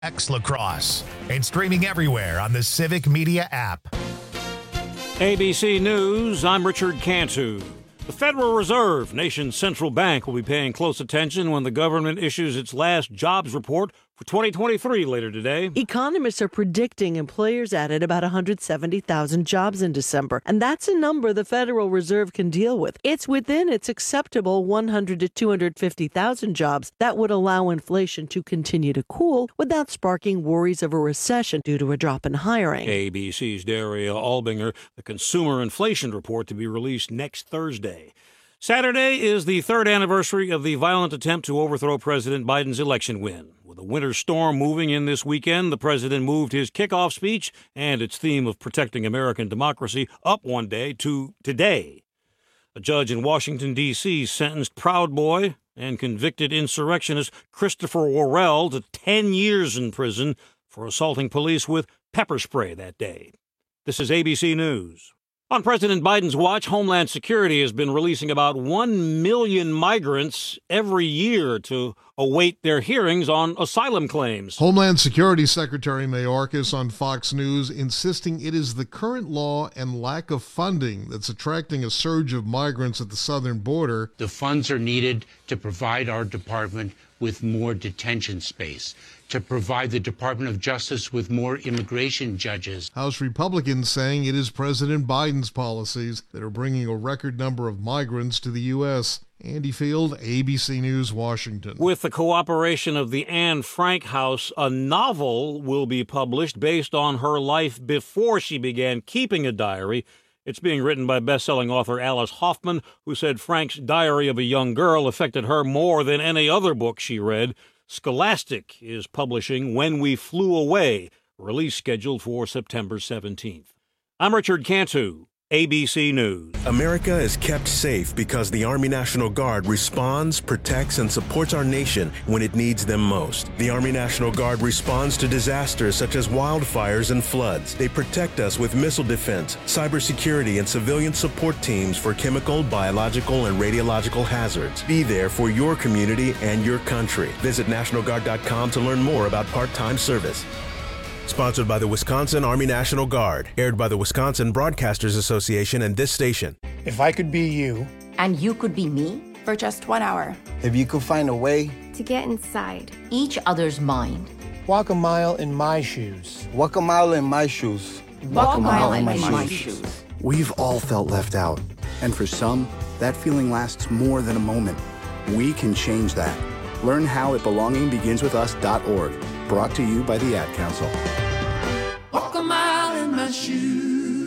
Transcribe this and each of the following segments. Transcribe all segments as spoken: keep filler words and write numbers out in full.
X Lacrosse and streaming everywhere on the Civic Media app. A B C News, I'm Richard Cantu. The Federal Reserve, nation's central bank, will be paying close attention when the government issues its last jobs report for twenty twenty-three later today. Economists are predicting employers added about one hundred seventy thousand jobs in December, and that's a number the Federal Reserve can deal with. It's within its acceptable one hundred to two hundred fifty thousand jobs that would allow inflation to continue to cool without sparking worries of a recession due to a drop in hiring. A B C's Daria Albinger, the consumer inflation report to be released next Thursday. Saturday is the third anniversary of the violent attempt to overthrow President Biden's election win. With a winter storm moving in this weekend, the president moved his kickoff speech and its theme of protecting American democracy up one day to today. A judge in Washington, D C sentenced Proud Boy and convicted insurrectionist Christopher Worrell to ten years in prison for assaulting police with pepper spray that day. This is A B C News. On President Biden's watch, Homeland Security has been releasing about one million migrants every year to await their hearings on asylum claims. Homeland Security Secretary Mayorkas on Fox News insisting it is the current law and lack of funding that's attracting a surge of migrants at the southern border. The funds are needed to provide our department with more detention space, to provide the Department of Justice with more immigration judges. House Republicans saying it is President Biden's policies that are bringing a record number of migrants to the U S Andy Field, A B C News, Washington. With the cooperation of the Anne Frank House, a novel will be published based on her life before she began keeping a diary. It's being written by best-selling author Alice Hoffman, who said Frank's Diary of a Young Girl affected her more than any other book she read. Scholastic is publishing When We Flew Away, release scheduled for September seventeenth. I'm Richard Cantu, A B C News. America is kept safe because the Army National Guard responds, protects, and supports our nation when it needs them most. The Army National Guard responds to disasters such as wildfires and floods. They protect us with missile defense, cybersecurity, and civilian support teams for chemical, biological, and radiological hazards. Be there for your community and your country. Visit National Guard dot com to learn more about part-time service. Sponsored by the Wisconsin Army National Guard. Aired by the Wisconsin Broadcasters Association and this station. If I could be you. And you could be me. For just one hour. If you could find a way. To get inside. Each other's mind. Walk a mile in my shoes. Walk a mile in my shoes. Walk, Walk a mile, mile in my, my shoes. shoes. We've all felt left out. And for some, that feeling lasts more than a moment. We can change that. Learn how at belonging begins with us dot org. Brought to you by the Ad Council. Walk a mile in my shoes.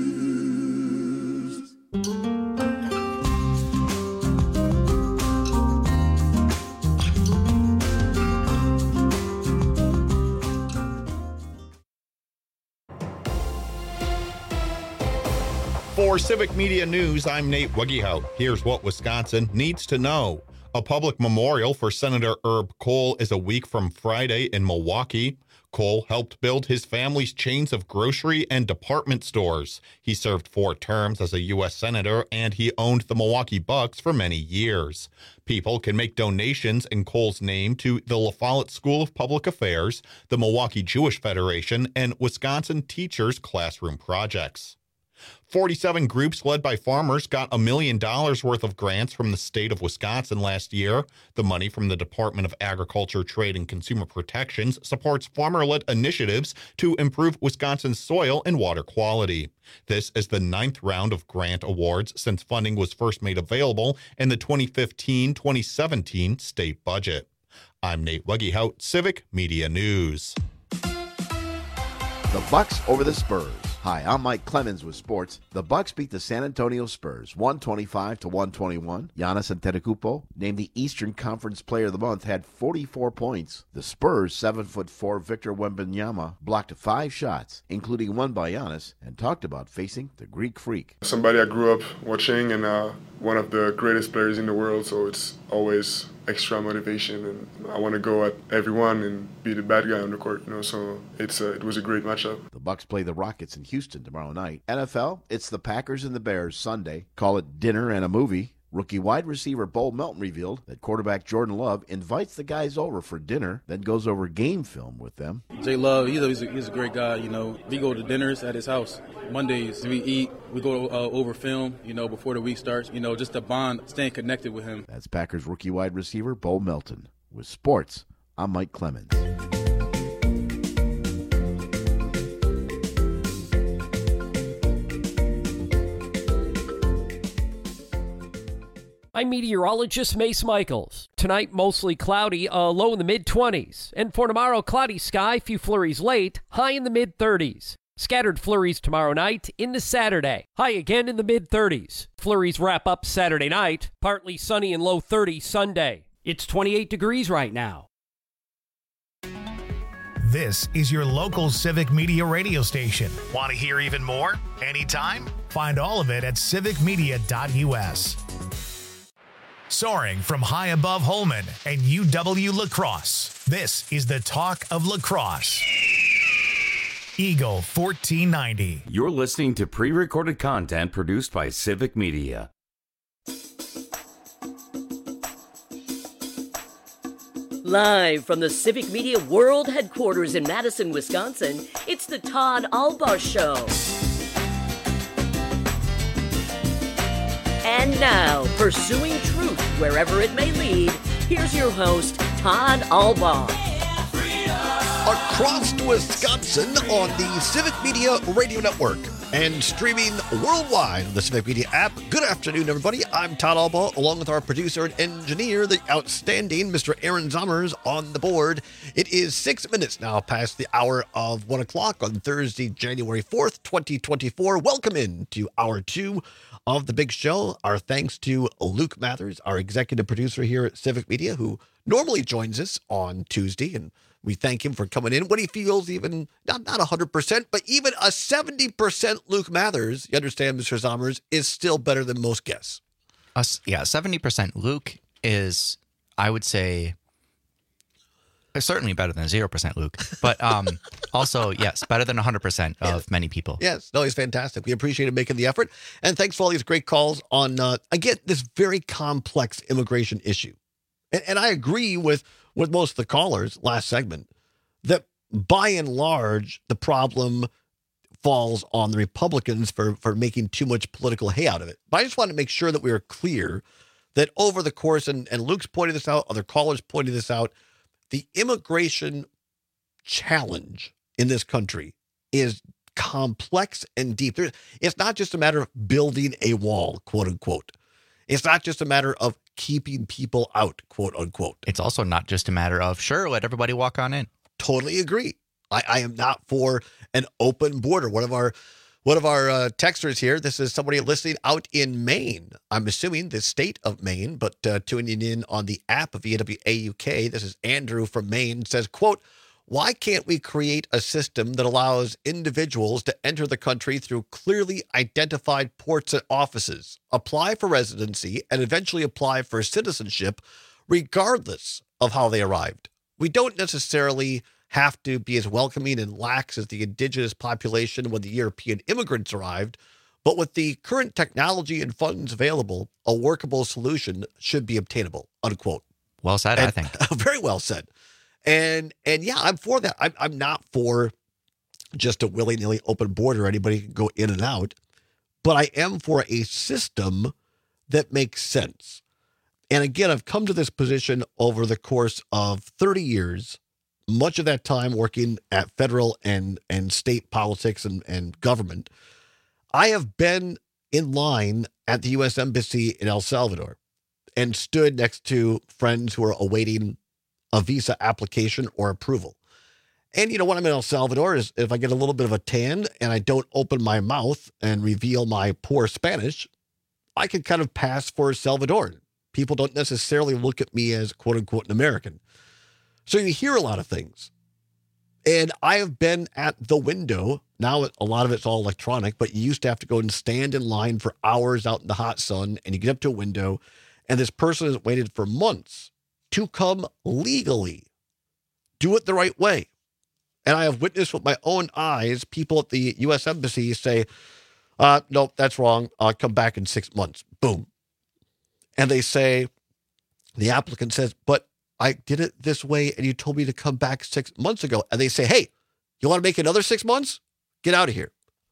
For Civic Media News, I'm Nate Wuggehout. Here's what Wisconsin needs to know. A public memorial for Senator Herb Kohl is a week from Friday in Milwaukee. Kohl helped build his family's chains of grocery and department stores. He served four terms as a U S Senator, and he owned the Milwaukee Bucks for many years. People can make donations in Kohl's name to the La Follette School of Public Affairs, the Milwaukee Jewish Federation, and Wisconsin Teachers Classroom Projects. forty-seven groups led by farmers got a million dollars worth of grants from the state of Wisconsin last year. The money from the Department of Agriculture, Trade, and Consumer Protections supports farmer-led initiatives to improve Wisconsin's soil and water quality. This is the ninth round of grant awards since funding was first made available in the twenty fifteen twenty seventeen state budget. I'm Nate Wuggehout, Civic Media News. The Bucks over the Spurs. Hi, I'm Mike Clemens with sports. The Bucks beat the San Antonio Spurs one twenty-five to one twenty-one. Giannis Antetokounmpo, named the Eastern Conference Player of the Month, had forty-four points. The Spurs' seven foot four Victor Wembanyama blocked five shots, including one by Giannis, and talked about facing the Greek Freak. Somebody I grew up watching and uh, one of the greatest players in the world, so it's always extra motivation, and I want to go at everyone and be the bad guy on the court, you know, so it's a, it was a great matchup. The Bucks play the Rockets in Houston tomorrow night. N F L, it's the Packers and the Bears Sunday. Call it dinner and a movie. Rookie wide receiver Bo Melton revealed that quarterback Jordan Love invites the guys over for dinner, then goes over game film with them. Jay Love, he's a, he's a, he's a great guy. You know, we go to dinners at his house. Mondays, we eat. We go uh, over film, you know, before the week starts. You know, just to bond, staying connected with him. That's Packers rookie wide receiver Bo Melton. With sports, I'm Mike Clemens. I'm meteorologist Mace Michaels. Tonight, mostly cloudy, a low in the mid-twenties. And for tomorrow, cloudy sky, few flurries late, high in the mid-thirties. Scattered flurries tomorrow night into Saturday, high again in the mid-thirties. Flurries wrap up Saturday night, partly sunny and low thirties Sunday. It's twenty-eight degrees right now. This is your local Civic Media radio station. Want to hear even more? Anytime? Find all of it at civic media dot u s. Soaring from high above Holman and U W La Crosse, this is the talk of lacrosse. Eagle fourteen ninety. You're listening to pre-recorded content produced by Civic Media. Live from the Civic Media World Headquarters in Madison, Wisconsin, it's the Todd Albaugh Show. And now, pursuing truth wherever it may lead, here's your host, Todd Albaugh. Across Wisconsin on the Civic Media Radio Network and streaming worldwide on the Civic Media app. Good afternoon, everybody. I'm Todd Albaugh, along with our producer and engineer, the outstanding Mister Aaron Zommers, on the board. It is six minutes now past the hour of one o'clock on Thursday, January fourth, twenty twenty-four. Welcome in to hour two of the big show. Our thanks to Luke Mathers, our executive producer here at Civic Media, who normally joins us on Tuesday, and we thank him for coming in when he feels even, not, not one hundred percent, but even a seventy percent Luke Mathers, you understand, Mister Zommers, is still better than most guests. Uh, yeah, seventy percent Luke is, I would say, certainly better than zero percent Luke. But um, also, yes, better than one hundred percent of yes. many people. Yes, no, he's fantastic. We appreciate him making the effort. And thanks for all these great calls on, uh, again, this very complex immigration issue. And, and I agree with with most of the callers last segment, that by and large, the problem falls on the Republicans for, for making too much political hay out of it. But I just want to make sure that we are clear that over the course, and, and Luke's pointed this out, other callers pointed this out, the immigration challenge in this country is complex and deep. There, it's not just a matter of building a wall, quote unquote. It's not just a matter of keeping people out, quote unquote. It's also not just a matter of, sure, let everybody walk on in. Totally agree. I, I am not for an open border. One of our one of our uh, texters here, this is somebody listening out in Maine. I'm assuming the state of Maine, but uh, tuning in on the app of E W A U K. This is Andrew from Maine, says, quote, why can't we create a system that allows individuals to enter the country through clearly identified ports and offices, apply for residency, and eventually apply for citizenship, regardless of how they arrived? We don't necessarily have to be as welcoming and lax as the indigenous population when the European immigrants arrived, but with the current technology and funds available, a workable solution should be obtainable, unquote. Well said, and, I think. Very well said. And, and yeah, I'm for that. I'm, I'm not for just a willy-nilly open border. Anybody can go in and out. But I am for a system that makes sense. And again, I've come to this position over the course of thirty years, much of that time working at federal and, and state politics and, and government. I have been in line at the U S Embassy in El Salvador and stood next to friends who are awaiting a visa application or approval. And, you know, when I'm in El Salvador, is if I get a little bit of a tan and I don't open my mouth and reveal my poor Spanish, I can kind of pass for Salvadoran. People don't necessarily look at me as, quote unquote, an American. So you hear a lot of things. And I have been at the window. Now a lot of it's all electronic, but you used to have to go and stand in line for hours out in the hot sun, and you get up to a window, and this person has waited for months to come legally. Do it the right way. And I have witnessed with my own eyes people at the U S Embassy say, uh, no, that's wrong. I'll come back in six months. Boom. and they say, the applicant says, but I did it this way and you told me to come back six months ago. And they say, hey, you want to make another six months? Get out of here.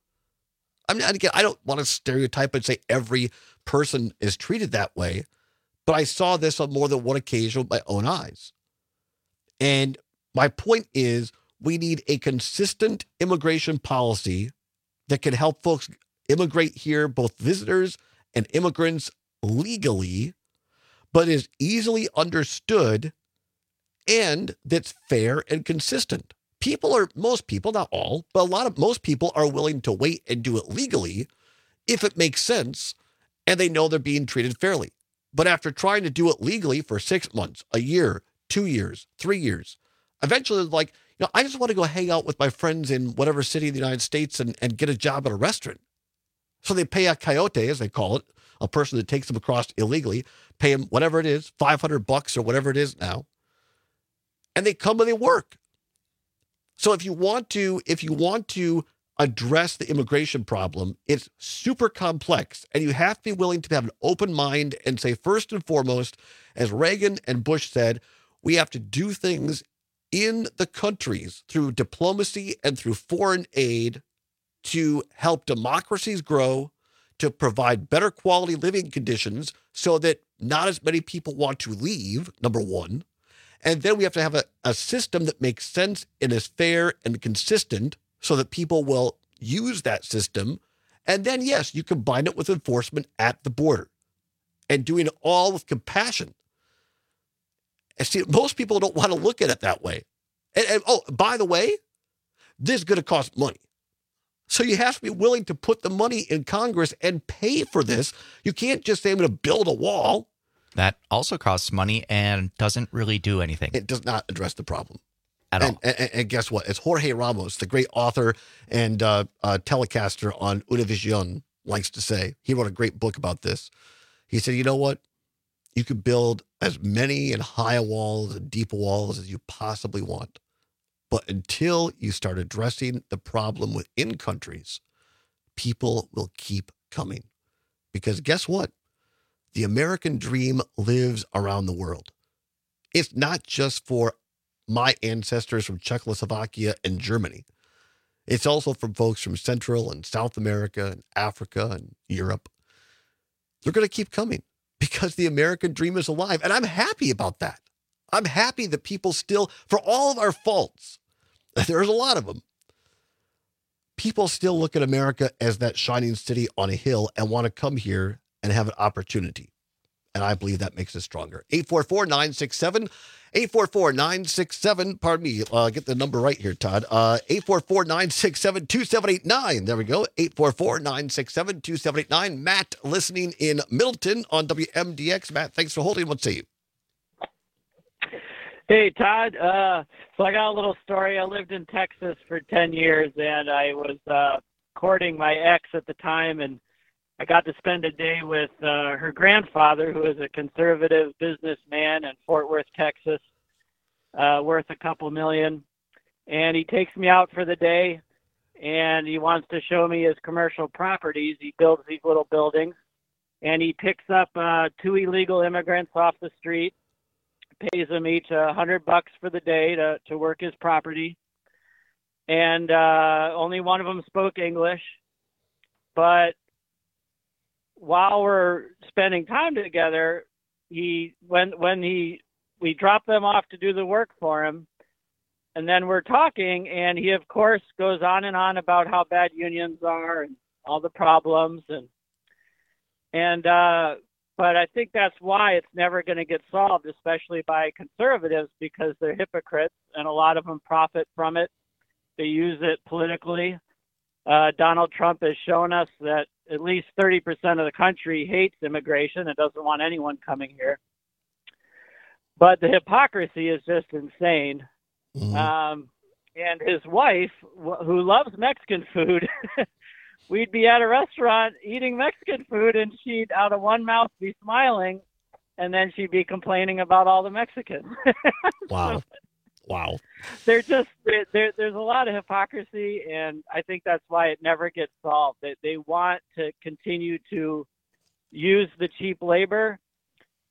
I mean, again, I don't want to stereotype and say every person is treated that way, but I saw this on more than one occasion with my own eyes. And my point is, we need a consistent immigration policy that can help folks immigrate here, both visitors and immigrants, legally, but is easily understood and that's fair and consistent. People are, most people, not all, but a lot of, most people are willing to wait and do it legally if it makes sense and they know they're being treated fairly. But after trying to do it legally for six months, a year, two years, three years, eventually it's like, you know, I just want to go hang out with my friends in whatever city in the United States and, and get a job at a restaurant. So they pay a coyote, as they call it, a person that takes them across illegally, pay them whatever it is, five hundred bucks or whatever it is now. And they come and they work. So if you want to, if you want to address the immigration problem, it's super complex and you have to be willing to have an open mind and say, first and foremost, as Reagan and Bush said, we have to do things in the countries through diplomacy and through foreign aid to help democracies grow, to provide better quality living conditions so that not as many people want to leave, number one. And then we have to have a, a system that makes sense and is fair and consistent so that people will use that system. And then, yes, you combine it with enforcement at the border and doing it all with compassion. And see, most people don't want to look at it that way. And, and oh, by the way, this is going to cost money. So you have to be willing to put the money in Congress and pay for this. You can't just say, I'm going to build a wall. That also costs money and doesn't really do anything. It does not address the problem. At and, all. And, and guess what? It's Jorge Ramos, the great author and uh, uh, telecaster on Univision, likes to say. He wrote a great book about this. He said, you know what? You could build as many and high walls and deep walls as you possibly want. But until you start addressing the problem within countries, people will keep coming. Because guess what? The American dream lives around the world. It's not just for my ancestors from Czechoslovakia and Germany. It's also from folks from Central and South America and Africa and Europe. They're going to keep coming because the American dream is alive. And I'm happy about that. I'm happy that people still, for all of our faults, there's a lot of them, people still look at America as that shining city on a hill and want to come here and have an opportunity. And I believe that makes us stronger. eight four four, nine six seven, eight four four, nine six seven, pardon me, uh, get the number right here, Todd. Uh, eight four four, nine six seven, two seven eight nine. There we go. eight four four, nine six seven, two seven eight nine. Matt listening in Middleton on W M D X. Matt, thanks for holding. Let's see. Hey, Todd. Uh, so I got a little story. I lived in Texas for ten years, and I was uh, courting my ex at the time, and I got to spend a day with uh, her grandfather, who is a conservative businessman in Fort Worth, Texas, uh, worth a couple million. And he takes me out for the day, and he wants to show me his commercial properties. He builds these little buildings, and he picks up uh, two illegal immigrants off the street, pays them each a hundred bucks for the day to, to work his property. And uh, only one of them spoke English. But while we're spending time together, he when when he we drop them off to do the work for him, and then we're talking, and he of course goes on and on about how bad unions are and all the problems, and and uh, but I think that's why it's never going to get solved, especially by conservatives, because they're hypocrites, and a lot of them profit from it. They use it politically. Uh, Donald Trump has shown us that at least thirty percent of the country hates immigration and doesn't want anyone coming here. But the hypocrisy is just insane. Mm-hmm. Um, and his wife, wh- who loves Mexican food, we'd be at a restaurant eating Mexican food, and she'd out of one mouth be smiling, and then she'd be complaining about all the Mexicans. Wow. So, wow. They're just, they're, they're, there's a lot of hypocrisy, and I think that's why it never gets solved. They, they want to continue to use the cheap labor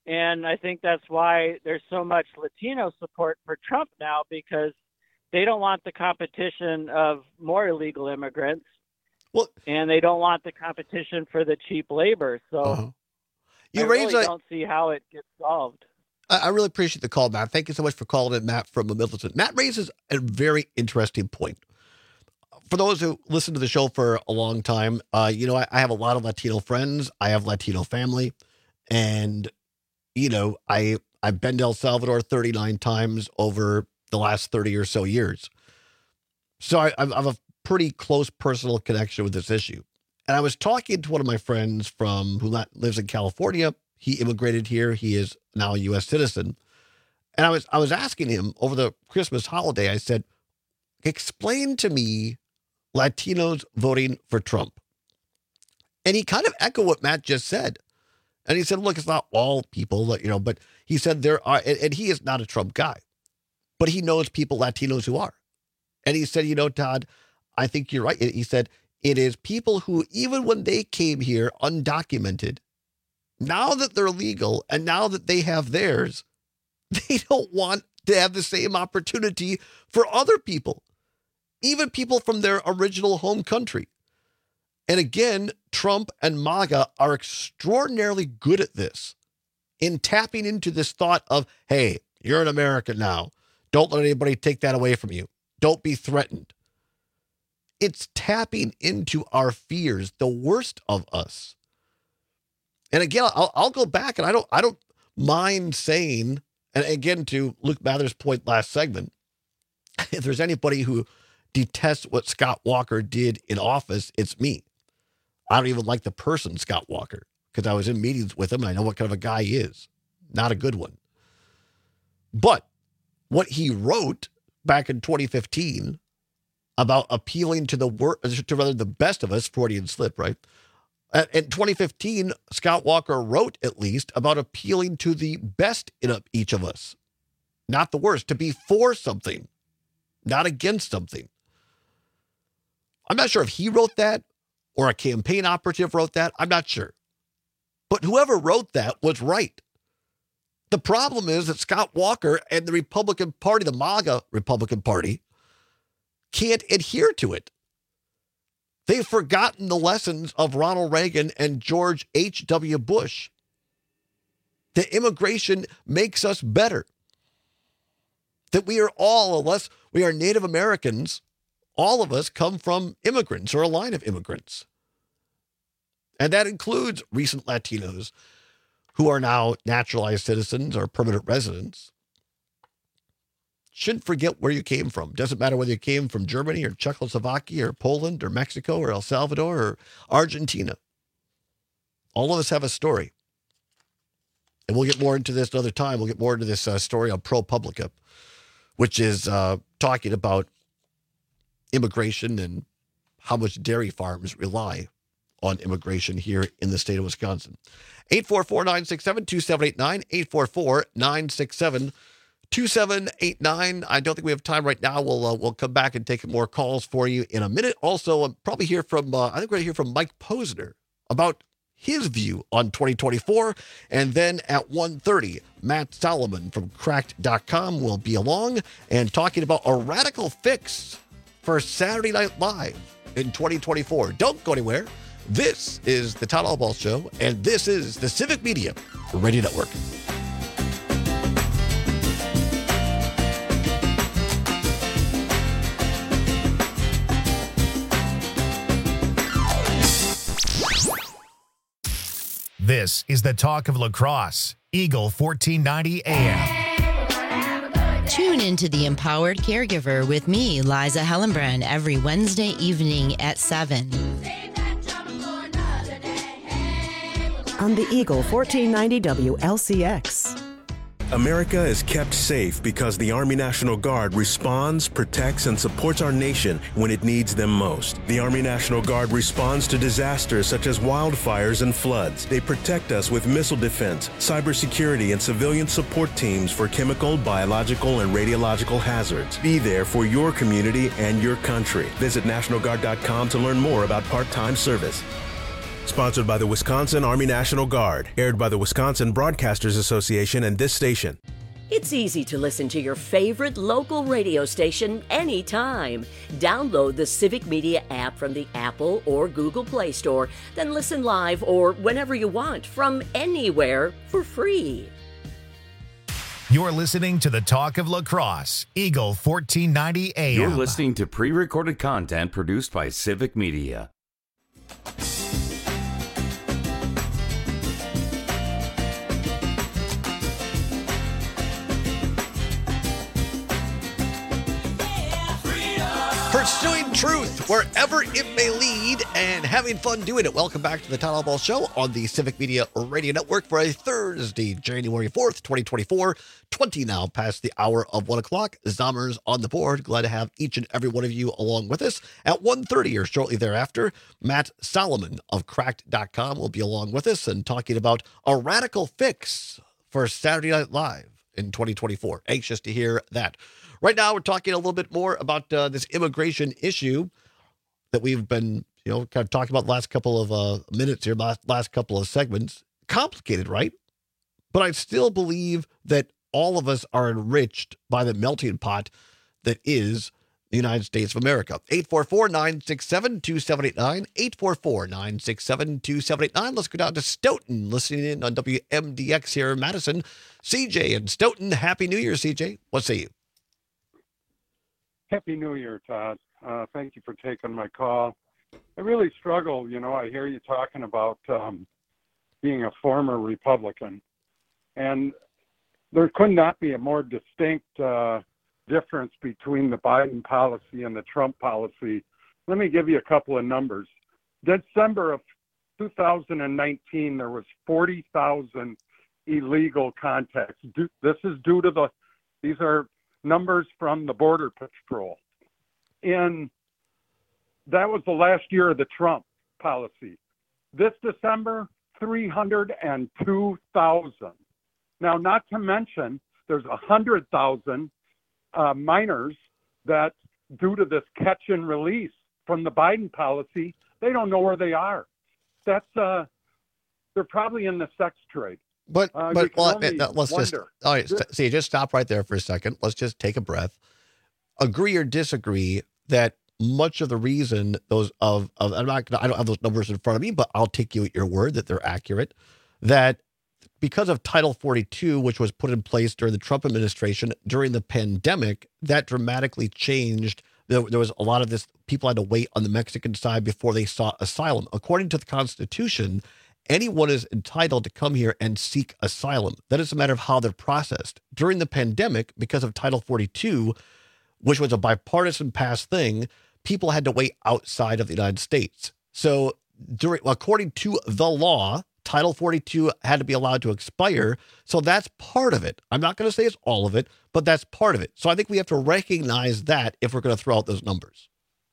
And I think that's why there's so much Latino support for Trump now, because they don't want the competition of more illegal immigrants. Well, and they don't want the competition for the cheap labor. So uh-huh. you I raise really a, don't see how it gets solved. I, I really appreciate the call, Matt. Thank you so much for calling in, Matt from Middleton. Matt raises a very interesting point. For those who listen to the show for a long time, uh, you know, I, I have a lot of Latino friends. I have Latino family. And, you know, I, I've been to El Salvador thirty-nine times over the last thirty or so years. So I, I have a pretty close personal connection with this issue. And I was talking to one of my friends from who lives in California. He immigrated here. He is now a U S citizen. And I was I was asking him over the Christmas holiday, I said, explain to me Latinos voting for Trump. And he kind of echoed what Matt just said. And he said, look, it's not all people, you know, but he said there are, and, and he is not a Trump guy, but he knows people, Latinos, who are. And he said, you know, Todd, I think you're right. He said, it is people who, even when they came here undocumented, now that they're legal and now that they have theirs, they don't want to have the same opportunity for other people, even people from their original home country. And again, Trump and MAGA are extraordinarily good at this, in tapping into this thought of, hey, you're an American now. Don't let anybody take that away from you. Don't be threatened. It's tapping into our fears, the worst of us. And again, I'll, I'll go back, and I don't, I don't mind saying, and again, to Luke Mather's point last segment, if there's anybody who detests what Scott Walker did in office, it's me. I don't even like the person Scott Walker, because I was in meetings with him and I know what kind of a guy he is. Not a good one. But what he wrote back in twenty fifteen about appealing to the wor- to rather the best of us, Freudian slip, right? In twenty fifteen, Scott Walker wrote, at least, about appealing to the best in each of us, not the worst, to be for something, not against something. I'm not sure if he wrote that or a campaign operative wrote that. I'm not sure. But whoever wrote that was right. The problem is that Scott Walker and the Republican Party, the MAGA Republican Party, can't adhere to it. They've forgotten the lessons of Ronald Reagan and George H W Bush. That immigration makes us better. That we are all, unless we are Native Americans, all of us come from immigrants or a line of immigrants. And that includes recent Latinos who are now naturalized citizens or permanent residents. Shouldn't forget where you came from. Doesn't matter whether you came from Germany or Czechoslovakia or Poland or Mexico or El Salvador or Argentina. All of us have a story. And we'll get more into this another time. We'll get more into this uh, story on ProPublica, which is uh, talking about immigration and how much dairy farms rely on immigration here in the state of Wisconsin. eight four four, nine six seven, two seven eight nine, eight four four, nine six seven, two seven eight nine. I don't think we have time right now. We'll uh, we'll come back and take more calls for you in a minute. Also, I'll probably hear from, uh, I think we're going to hear from Mike Posner about his view on twenty twenty-four. And then at one thirty, Matt Solomon from cracked dot com will be along and talking about a radical fix for Saturday Night Live in twenty twenty-four. Don't go anywhere. This is the Todd Albaugh Show, and this is the Civic Media Radio Network. This is the talk of lacrosse. Eagle fourteen ninety A M. Tune into The Empowered Caregiver with me, Liza Hellenbrand, every Wednesday evening at seven. On the Eagle fourteen ninety W L C X. America is kept safe because the Army National Guard responds, protects, and supports our nation when it needs them most. The Army National Guard responds to disasters such as wildfires and floods. They protect us with missile defense, cybersecurity, and civilian support teams for chemical, biological, and radiological hazards. Be there for your community and your country. Visit National Guard dot com to learn more about part-time service. Sponsored by the Wisconsin Army National Guard. Aired by the Wisconsin Broadcasters Association and this station. It's easy to listen to your favorite local radio station anytime. Download the Civic Media app from the Apple or Google Play Store, then listen live or whenever you want from anywhere for free. You're listening to the Talk of La Crosse, Eagle fourteen ninety A M. You're listening to pre-recorded content produced by Civic Media. Pursuing truth wherever it may lead and having fun doing it. Welcome back to the Todd Ball Show on the Civic Media Radio Network for a Thursday, January fourth, twenty twenty-four. twenty now past the hour of one o'clock. Zommers on the board. Glad to have each and every one of you along with us. At one thirty or shortly thereafter, Matt Solomon of Cracked dot com will be along with us and talking about a radical fix for Saturday Night Live in twenty twenty-four. Anxious to hear that. Right now, we're talking a little bit more about uh, this immigration issue that we've been, you know, kind of talking about the last couple of uh, minutes here, last, last couple of segments. Complicated, right? But I still believe that all of us are enriched by the melting pot that is the United States of America. eight four four, nine six seven, two seven eight nine, eight four four, nine six seven, two seven eight nine. Let's go down to Stoughton, listening in on W M D X here in Madison. C J in Stoughton, Happy New Year, C J. What say you? Happy New Year, Todd. Uh, thank you for taking my call. I really struggle, you know, I hear you talking about um, being a former Republican, and there could not be a more distinct uh, difference between the Biden policy and the Trump policy. Let me give you a couple of numbers. December of two thousand nineteen, there was forty thousand illegal contacts. This is due to the, these are numbers from the Border Patrol. In that was the last year of the Trump policy. This December, three hundred two thousand. Now, not to mention, there's one hundred thousand uh, minors that, due to this catch and release from the Biden policy, they don't know where they are. That's uh, they're probably in the sex trade. But, uh, but well, let's wonder. just, all right, see, just stop right there for a second. Let's just take a breath. Agree or disagree that much of the reason those of, of I'm not gonna, I don't have those numbers in front of me, but I'll take you at your word that they're accurate, that because of Title forty-two, which was put in place during the Trump administration during the pandemic, that dramatically changed. There, there was a lot of this, people had to wait on the Mexican side before they sought asylum. According to the Constitution, anyone is entitled to come here and seek asylum. That is a matter of how they're processed. During the pandemic, because of Title forty-two, which was a bipartisan passed thing, people had to wait outside of the United States. So during, according to the law, Title forty-two had to be allowed to expire. So that's part of it. I'm not going to say it's all of it, but that's part of it. So I think we have to recognize that if we're going to throw out those numbers.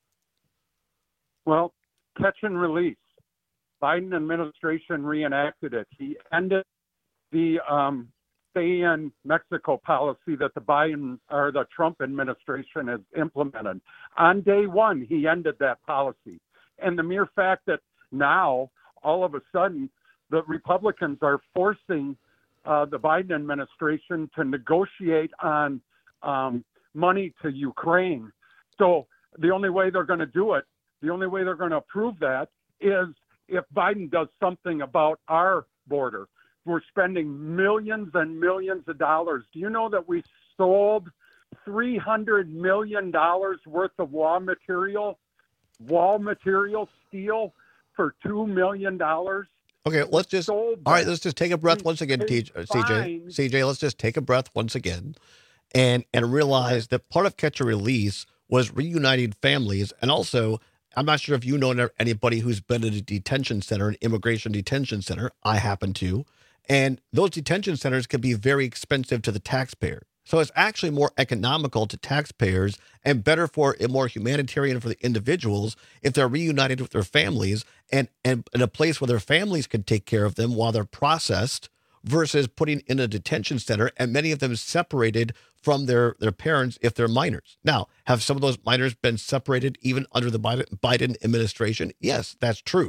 Well, catch and release. Biden administration reenacted it. He ended the um, stay in Mexico policy that the Biden or the Trump administration has implemented. On day one, he ended that policy. And the mere fact that now, all of a sudden, the Republicans are forcing uh, the Biden administration to negotiate on um, money to Ukraine. So the only way they're going to do it, the only way they're going to approve that is if Biden does something about our border. We're spending millions and millions of dollars. Do you know that we sold three hundred million dollars worth of wall material, wall material, steel for two million dollars? Okay, let's just, all right, let's just take a breath once again, T J, C J. C J, let's just take a breath once again and, and realize that part of Catch and Release was reuniting families. And also, I'm not sure if you know anybody who's been in a detention center, an immigration detention center. I happen to. And those detention centers can be very expensive to the taxpayer. So it's actually more economical to taxpayers and better for a more humanitarian for the individuals if they're reunited with their families and, and in a place where their families can take care of them while they're processed versus putting in a detention center and many of them separated from their, their parents if they're minors. Now, have some of those minors been separated even under the Biden, Biden administration? Yes, that's true.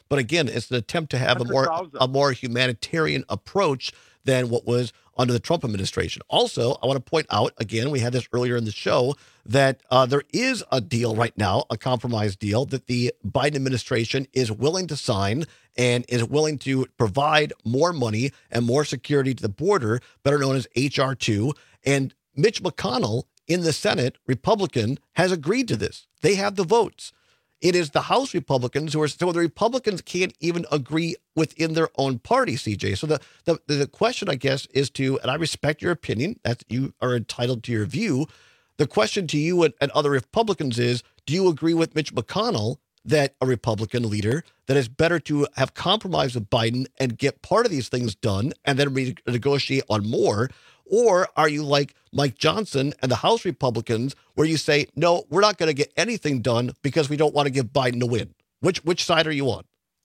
But again, it's an attempt to have a more a more humanitarian approach than what was under the Trump administration. Also, I want to point out, again, we had this earlier in the show, that uh, there is a deal right now, a compromise deal that the Biden administration is willing to sign and is willing to provide more money and more security to the border, better known as H R two. And Mitch McConnell in the Senate, Republican, has agreed to this. They have the votes. It is the House Republicans who are, so the Republicans can't even agree within their own party, C J. So the, the, the question, I guess, is to, and I respect your opinion, that you are entitled to your view. The question to you and, and other Republicans is, do you agree with Mitch McConnell that a Republican leader, that it's better to have compromised with Biden and get part of these things done and then re- negotiate on more? Or are you like Mike Johnson and the House Republicans where you say, no, we're not going to get anything done because we don't want to give Biden a win? Which which side are you on?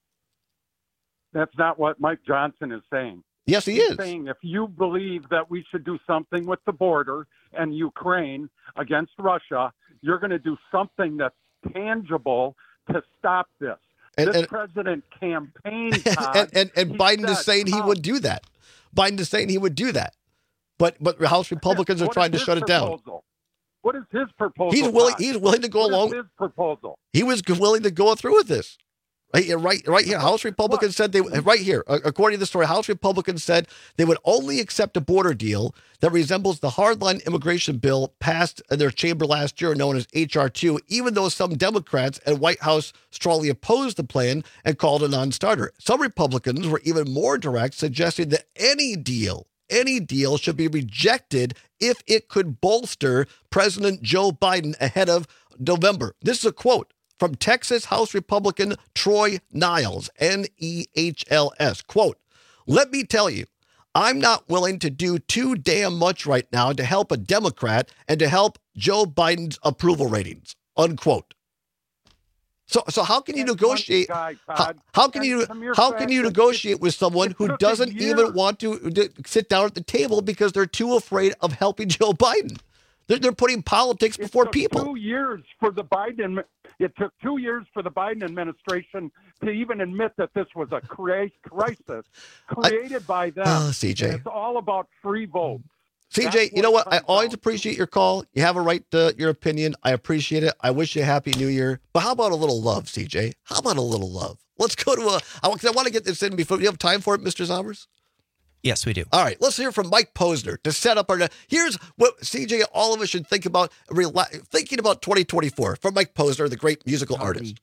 That's not what Mike Johnson is saying. Yes, he He's is. saying if you believe that we should do something with the border and Ukraine against Russia, you're going to do something that's tangible to stop this. And, this and, president campaigned, Todd, and, and, and he Biden is said, saying he oh, would do that. Biden is saying he would do that. But but House Republicans are what trying to is his shut it down. proposal? What is his proposal? He's willing. Todd? He's willing to go What along. is his proposal? He was willing to go through with this. Right here, right, right here. House Republicans said they right here. According to the story, House Republicans said they would only accept a border deal that resembles the hardline immigration bill passed in their chamber last year, known as H R two. Even though some Democrats and White House strongly opposed the plan and called it a non-starter, some Republicans were even more direct, suggesting that any deal. Any deal should be rejected if it could bolster President Joe Biden ahead of November. This is a quote from Texas House Republican Troy Niles, N E H L S. Quote, let me tell you, I'm not willing to do too damn much right now to help a Democrat and to help Joe Biden's approval ratings, unquote. So, so how can you negotiate? Guy, how, how can you how can you negotiate with someone who doesn't even want to, to sit down at the table because they're too afraid of helping Joe Biden? They're, they're putting politics before it took people. Two years for the Biden. It took two years for the Biden administration to even admit that this was a cri- crisis created I, by them. Oh, C J, and it's all about free votes. C J, you know what? I always appreciate your call. You have a right to your opinion. I appreciate it. I wish you a happy new year. But how about a little love, C J? How about a little love? Let's go to a, I, I want to get this in before, you have time for it, Mister Zombers? Yes, we do. All right, let's hear from Mike Posner to set up our, here's what C J, all of us should think about, thinking about twenty twenty-four from Mike Posner, the great musical artist.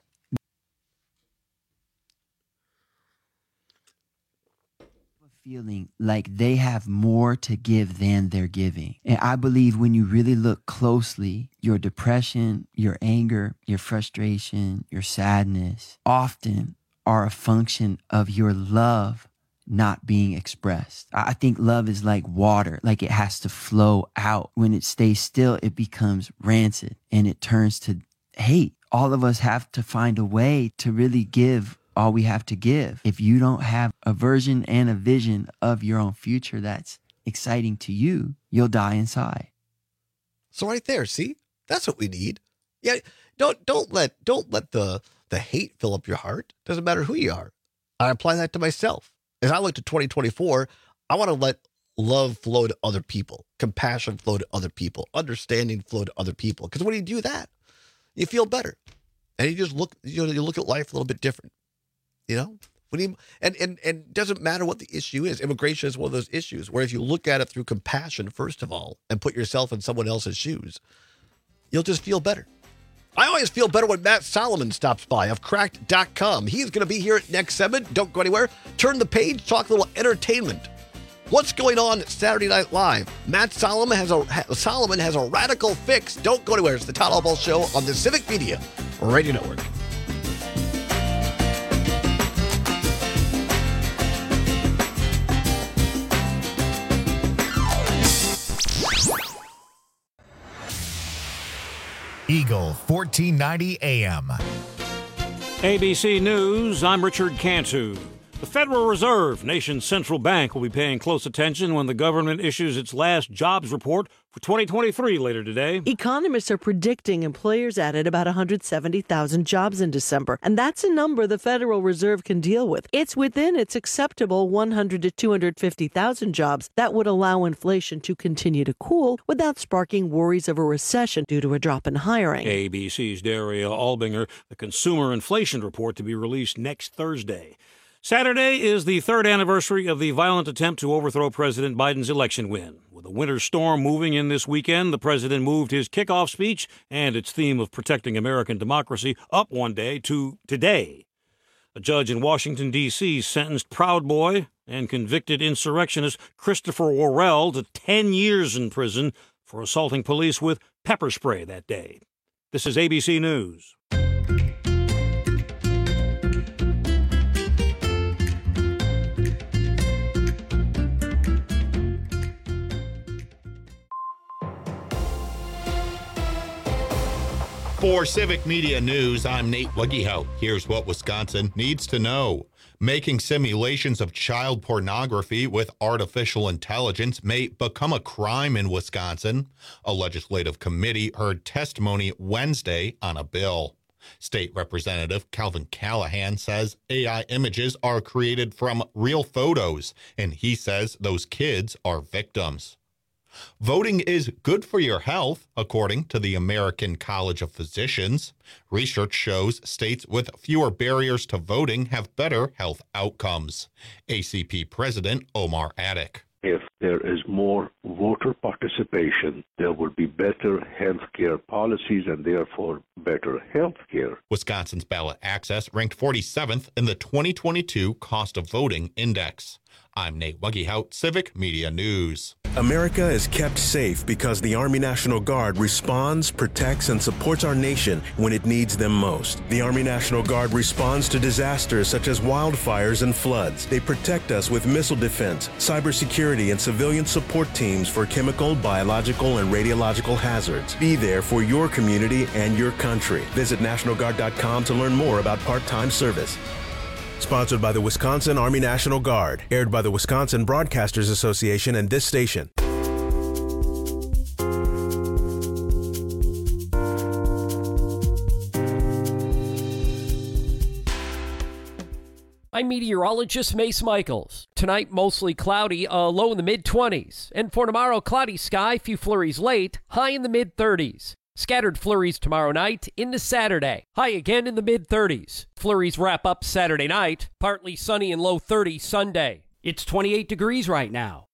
Feeling like they have more to give than they're giving. And I believe when you really look closely, your depression, your anger, your frustration, your sadness often are a function of your love not being expressed. I think love is like water, like it has to flow out. When it stays still, it becomes rancid and it turns to hate. All of us have to find a way to really give all we have to give. If you don't have a version and a vision of your own future that's exciting to you, you'll die inside. So right there, see, that's what we need. Yeah, don't don't let don't let the the hate fill up your heart. Doesn't matter who you are. I apply that to myself. As I look to twenty twenty-four, I want to let love flow to other people, compassion flow to other people, understanding flow to other people. Because when you do that, you feel better, and you just look you know you look at life a little bit different. You know, when you, and, and, and it doesn't matter what the issue is. Immigration is one of those issues where if you look at it through compassion, first of all, and put yourself in someone else's shoes, you'll just feel better. I always feel better when Matt Solomon stops by of cracked dot com. He's going to be here at next segment. Don't go anywhere. Turn the page, talk a little entertainment. What's going on at Saturday Night Live? Matt Solomon has a Solomon has a radical fix. Don't go anywhere. It's the Todd Albaugh Show on the Civic Media Radio Network. Eagle fourteen ninety A M. A B C News, I'm Richard Cantu. The Federal Reserve, nation's central bank, will be paying close attention when the government issues its last jobs report for twenty twenty-three later today. Economists are predicting employers added about one hundred seventy thousand jobs in December, and that's a number the Federal Reserve can deal with. It's within its acceptable one hundred to two hundred fifty thousand jobs that would allow inflation to continue to cool without sparking worries of a recession due to a drop in hiring. A B C's Daria Albinger, the consumer inflation report to be released next Thursday. Saturday is the third anniversary of the violent attempt to overthrow President Biden's election win. With a winter storm moving in this weekend, the president moved his kickoff speech and its theme of protecting American democracy up one day to today. A judge in Washington, D C sentenced Proud Boy and convicted insurrectionist Christopher Worrell to ten years in prison for assaulting police with pepper spray that day. This is A B C News. For Civic Media News, I'm Nate Wuggyhout. Here's what Wisconsin needs to know. Making simulations of child pornography with artificial intelligence may become a crime in Wisconsin. A legislative committee heard testimony Wednesday on a bill. State Representative Calvin Callahan says A I images are created from real photos, and he says those kids are victims. Voting is good for your health, according to the American College of Physicians. Research shows states with fewer barriers to voting have better health outcomes. A C P President Omar Attic. If there is more voter participation, there will be better health care policies and therefore better health care. Wisconsin's ballot access ranked forty-seventh in the twenty twenty-two Cost of Voting Index. I'm Nate Wuggyhout, Civic Media News. America is kept safe because the Army National Guard responds, protects, and supports our nation when it needs them most. The Army National Guard responds to disasters such as wildfires and floods. They protect us with missile defense, cybersecurity, and civilian support teams for chemical, biological, and radiological hazards. Be there for your community and your country. Visit National Guard dot com to learn more about part-time service. Sponsored by the Wisconsin Army National Guard. Aired by the Wisconsin Broadcasters Association and this station. I'm meteorologist Mace Michaels. Tonight, mostly cloudy, a low in the mid-twenties. And for tomorrow, cloudy sky, few flurries late, high in the mid-thirties. Scattered flurries tomorrow night into Saturday. High again in the mid-thirties. Flurries wrap up Saturday night. Partly sunny and low thirties Sunday. It's twenty-eight degrees right now.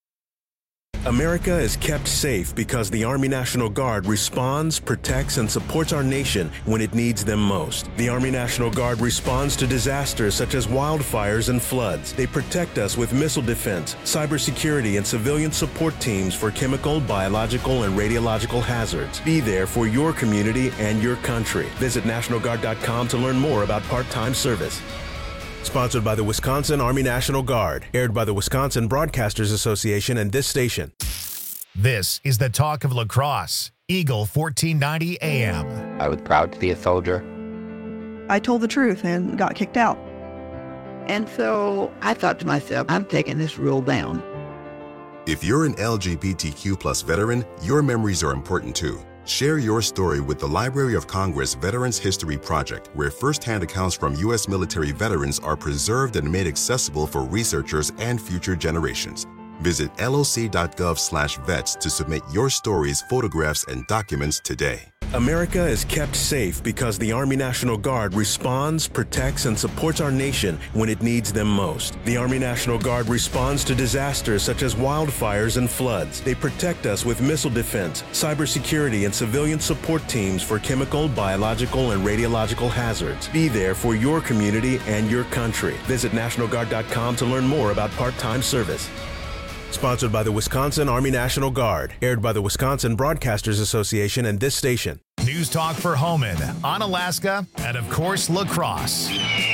America is kept safe because the Army National Guard responds, protects, and supports our nation when it needs them most. The Army National Guard responds to disasters such as wildfires and floods. They protect us with missile defense, cybersecurity, and civilian support teams for chemical, biological, and radiological hazards. Be there for your community and your country. Visit National Guard dot com to learn more about part-time service. Sponsored by the Wisconsin Army National Guard. Aired by the Wisconsin Broadcasters Association and this station. This is the Talk of Lacrosse. Eagle fourteen ninety A M. I was proud to be a soldier. I told the truth and got kicked out. And so I thought to myself, I'm taking this rule down. If you're an L G B T Q plus veteran, your memories are important too. Share your story with the Library of Congress Veterans History Project, where first-hand accounts from U S military veterans are preserved and made accessible for researchers and future generations. Visit L O C dot gov slash vets to submit your stories, photographs, and documents today. America is kept safe because the Army National Guard responds, protects, and supports our nation when it needs them most. The Army National Guard responds to disasters such as wildfires and floods. They protect us with missile defense, cybersecurity, and civilian support teams for chemical, biological, and radiological hazards. Be there for your community and your country. Visit National Guard dot com to learn more about part-time service. Sponsored by the Wisconsin Army National Guard. Aired by the Wisconsin Broadcasters Association and this station. News Talk for Homan, on Alaska, and of course, lacrosse.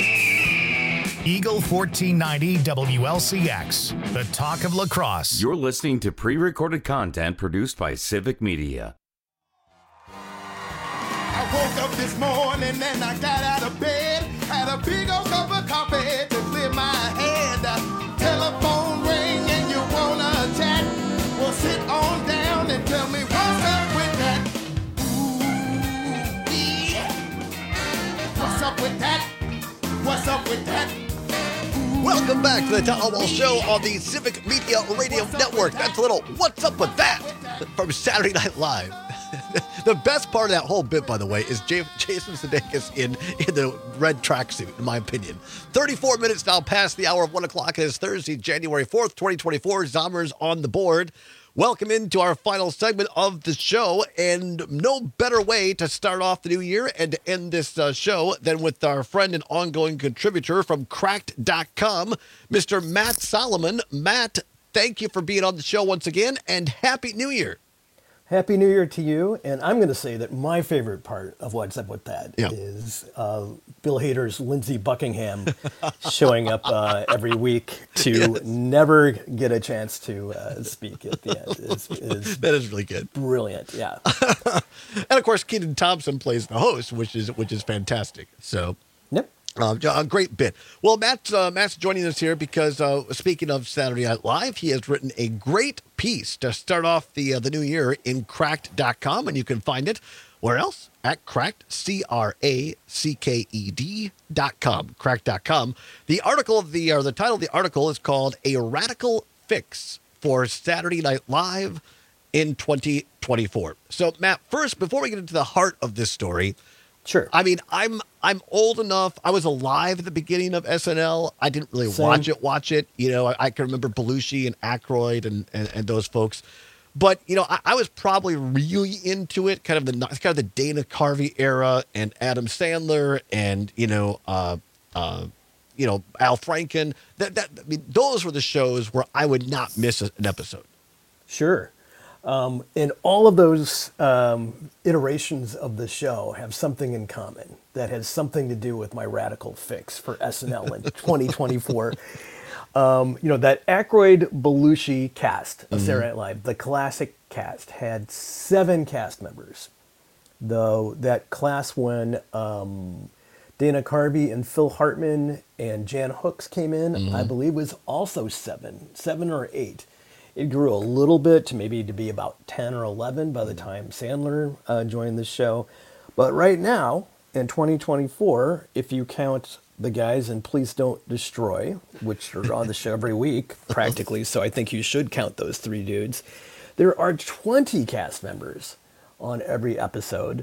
Eagle fourteen ninety W L C X, the Talk of Lacrosse. You're listening to pre-recorded content produced by Civic Media. I woke up this morning and I got out of bed, had a big old cup of coffee to clear my head. up with that? What's up with that? Welcome back to the Tom Hall Show on the Civic Media Radio Network. That's a little What's Up With That from Saturday Night Live. The best part of that whole bit, by the way, is J- Jason Sudeikis in, in the red tracksuit, in my opinion. thirty-four minutes now past the hour of one o'clock. It is Thursday, January fourth, twenty twenty-four. Zommers on the board. Welcome into our final segment of the show, and no better way to start off the new year and to end this uh, show than with our friend and ongoing contributor from cracked dot com, Mister Matt Solomon. Matt, thank you for being on the show once again, and Happy New Year. Happy New Year to you, and I'm going to say that my favorite part of What's Up With That yeah. is uh, Bill Hader's Lindsey Buckingham showing up uh, every week to yes. never get a chance to uh, speak at the end. Is, is that is really good. Brilliant, yeah. And of course, Kenan Thompson plays the host, which is which is fantastic. So. Yep. Uh, a great bit. Well, Matt, uh, Matt's joining us here because, uh, speaking of Saturday Night Live, he has written a great piece to start off the uh, the new year in cracked dot com, and you can find it where else? At Cracked, C R A C K E D dot com, cracked dot com. The article of the, or the title of the article is called A Radical Fix for Saturday Night Live in twenty twenty-four. So, Matt, first, before we get into the heart of this story, sure. I mean, I'm I'm old enough. I was alive at the beginning of S N L. I didn't really Same. watch it. Watch it. You know, I, I can remember Belushi and Aykroyd and, and, and those folks. But you know, I, I was probably really into it. Kind of the kind of the Dana Carvey era and Adam Sandler and you know, uh, uh, you know, Al Franken. That that I mean, those were the shows where I would not miss an episode. Sure. Um, and all of those um, iterations of the show have something in common that has something to do with my radical fix for S N L in twenty twenty-four. Um, you know, that Aykroyd Belushi cast of mm-hmm. Saturday Night Live, the classic cast, had seven cast members. Though that class when um, Dana Carvey and Phil Hartman and Jan Hooks came in, mm-hmm. I believe was also seven, seven or eight. It grew a little bit to maybe to be about ten or eleven by the time Sandler uh, joined the show. But right now, in twenty twenty-four, if you count the guys in Please Don't Destroy, which are on the show every week, practically, so I think you should count those three dudes, there are twenty cast members on every episode.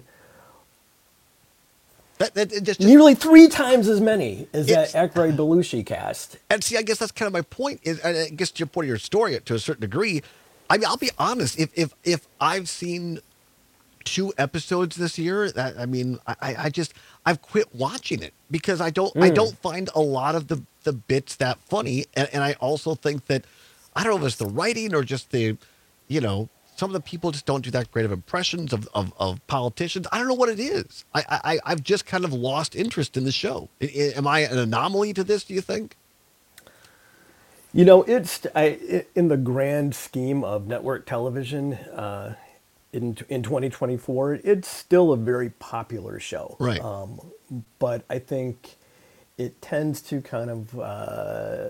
That, that, it just, Nearly three times as many as that Aykroyd Belushi cast. And see, I guess that's kind of my point. Is and I guess to your point of your story to a certain degree. I mean, I'll be honest. If if if I've seen two episodes this year, that I mean, I, I just I've quit watching it because I don't mm. I don't find a lot of the the bits that funny, and, and I also think that I don't know if it's the writing or just the, you know. Some of the people just don't do that great of impressions of, of, of politicians. I don't know what it is. I, I, I've just kind of lost interest in the show. I, am I an anomaly to this, do you think? You know, it's I, in the grand scheme of network television uh, in in twenty twenty-four, it's still a very popular show. Right. Um, but I think it tends to kind of... Uh,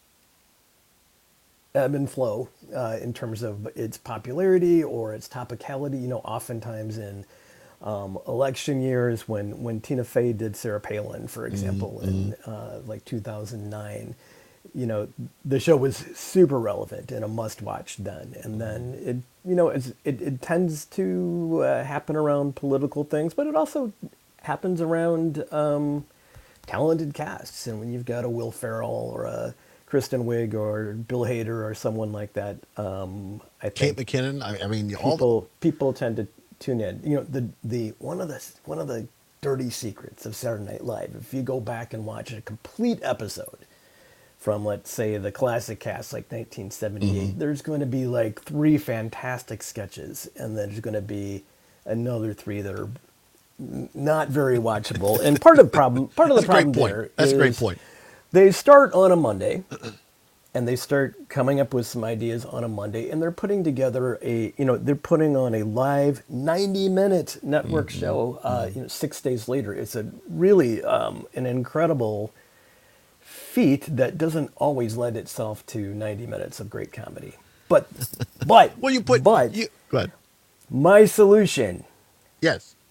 ebb and flow uh, in terms of its popularity or its topicality. You know, oftentimes in um, election years, when when Tina Fey did Sarah Palin, for example, mm-hmm. in uh, like two thousand nine, you know, the show was super relevant and a must-watch then. And then it, you know, it's, it it tends to uh, happen around political things, but it also happens around um, talented casts. And when you've got a Will Ferrell or a Kristen Wiig or Bill Hader or someone like that, um, I think Kate McKinnon. I, I mean, people all people tend to tune in. You know, the the one of the one of the dirty secrets of Saturday Night Live. If you go back and watch a complete episode from, let's say, the classic cast, like nineteen seventy-eight, mm-hmm. there's going to be like three fantastic sketches, and then there's going to be another three that are not very watchable. And part of the problem, part of the problem there That's is a great point. They start on a Monday, and they start coming up with some ideas on a Monday, and they're putting together a, you know, they're putting on a live ninety-minute network mm-hmm. show, uh, mm-hmm. you know, six days later. It's a really um, an incredible feat that doesn't always lend itself to ninety minutes of great comedy. But, but, well, you put, but, you, go ahead. My solution. Yes.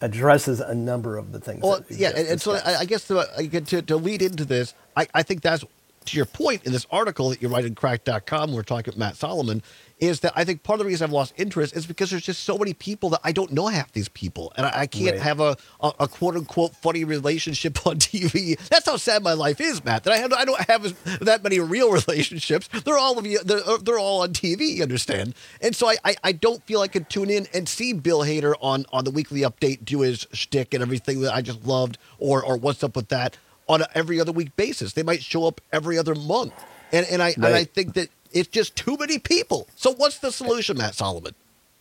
addresses a number of the things. Well, that we yeah, just and, and so discussed. I, I guess to, to to lead into this, I, I think that's to your point in this article that you write in crack dot com. We're talking with Matt Solomon. Is that I think part of the reason I've lost interest is because there's just so many people that I don't know half these people, and I, I can't Right. have a, a, a quote unquote funny relationship on T V. That's how sad my life is, Matt. That I have I don't have as- that many real relationships. They're all of you. They're, they're all on T V. You understand? And so I, I I don't feel I could tune in and see Bill Hader on on the weekly update do his shtick and everything that I just loved, or or what's up with that on a every other week basis. They might show up every other month, and and I and I Right. think that. It's just too many people. So what's the solution, Matt Solomon?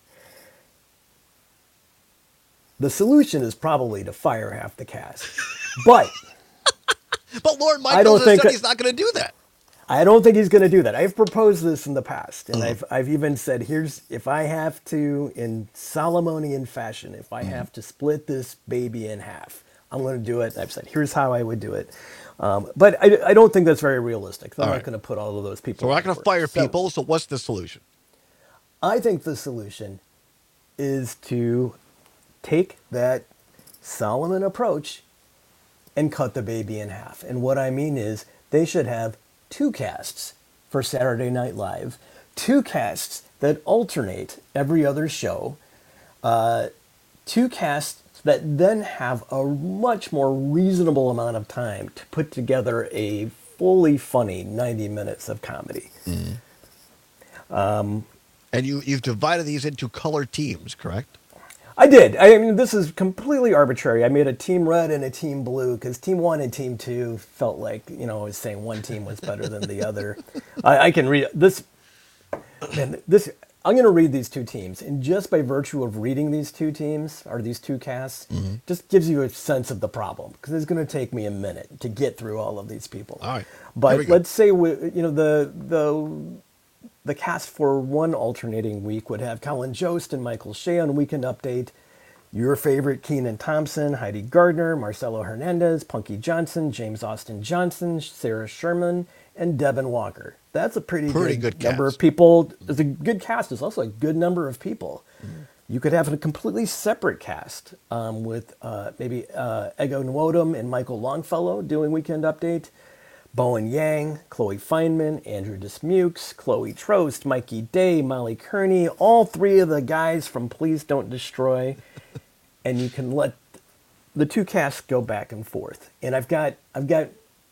The solution is probably to fire half the cast. But But Lorne I don't Michaels has think said that- he's not going to do that. I don't think he's going to do that. I've proposed this in the past, and Mhm. I've I've even said, here's if I have to, in Solomonian fashion, if I have to split this baby in half, I'm going to do it. I've said, here's how I would do it. Um, but I, I don't think that's very realistic. I'm All not right. going to put all of those people. So we're not going to forward. fire So people. So what's the solution? I think the solution is to take that Solomon approach and cut the baby in half. And what I mean is they should have two casts for Saturday Night Live, two casts that alternate every other show, uh, two casts that then have a much more reasonable amount of time to put together a fully funny ninety minutes of comedy. Um, and you, you've divided these into color teams, correct? I did. I mean, this is completely arbitrary. I made a team red and a team blue because team one and team two felt like, you know, I was saying one team was better than the other. I, I can read this. Man, this. I'm going to read these two teams, and just by virtue of reading these two teams or these two casts, Mhm. just gives you a sense of the problem because it's going to take me a minute to get through all of these people. All right. Here we But go. let's say we, you know, the the the cast for one alternating week would have Colin Jost and Michael Shea on Weekend Update, your favorite Keenan Thompson, Heidi Gardner, Marcelo Hernandez, Punky Johnson, James Austin Johnson, Sarah Sherman, and Devin Walker. That's a pretty, Pretty good, good number cast. of people. It's a good cast. It's also a good number of people. You could have a completely separate cast um, with uh, maybe uh, Ego Nwodum and Michael Longfellow doing Weekend Update, Bowen Yang, Chloe Feynman, Andrew Dismukes, Chloe Trost, Mikey Day, Molly Kearney, all three of the guys from Please Don't Destroy. And you can let the two casts go back and forth. And I've got, I've got,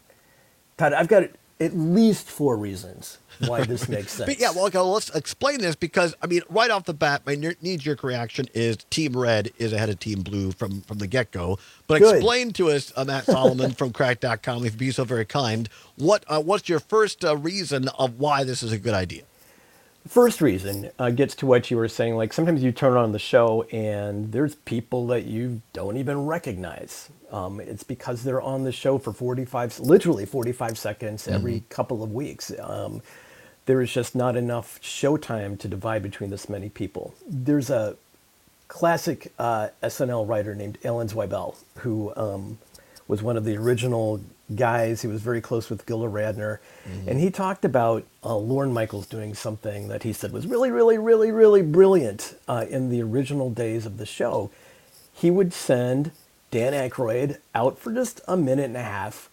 Todd, I've got at least four reasons why this makes sense. But yeah, well, okay, let's explain this because, I mean, right off the bat, my ne- knee-jerk reaction is Team Red is ahead of Team Blue from, from the get-go. But Good. explain to us, uh, Matt Solomon from crack dot com, if you'd be so very kind, what uh, what's your first uh, reason of why this is a good idea? First reason uh, gets to what you were saying. Like sometimes you turn on the show and there's people that you don't even recognize. Um, it's because they're on the show for forty-five, literally forty-five seconds every Mhm. couple of weeks. Um, there is just not enough showtime to divide between this many people. There's a classic uh, S N L writer named Alan Zweibel who um, was one of the original guys. He was very close with Gilda Radner. And he talked about uh, Lorne Michaels doing something that he said was really, really, really, really brilliant uh, in the original days of the show. He would send Dan Aykroyd out for just a minute and a half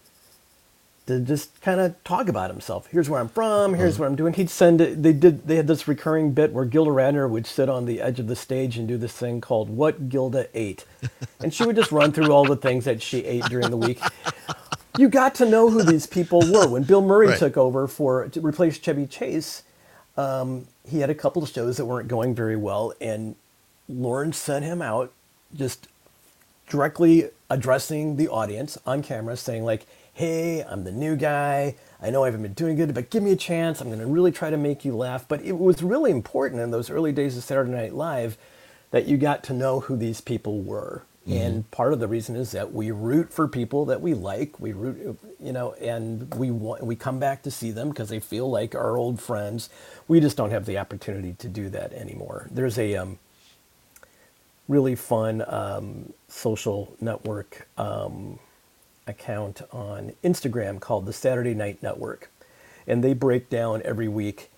to just kind of talk about himself. Here's where I'm from. Here's what I'm doing. He'd send it. They did. They had this recurring bit where Gilda Radner would sit on the edge of the stage and do this thing called "What Gilda Ate," and she would just run through all the things that she ate during the week. You got to know who these people were. When Bill Murray Right. took over for to replace Chevy Chase, um, he had a couple of shows that weren't going very well, and Lorne sent him out just directly addressing the audience on camera, saying like, "Hey, I'm the new guy. I know I haven't been doing good, but give me a chance. I'm going to really try to make you laugh." But it was really important in those early days of Saturday Night Live that you got to know who these people were. And part of the reason is that we root for people that we like. We root, you know, and we want, we come back to see them because they feel like our old friends. We just don't have the opportunity to do that anymore. There's a um, really fun um, social network um, account on Instagram called the Saturday Night Network, and they break down every week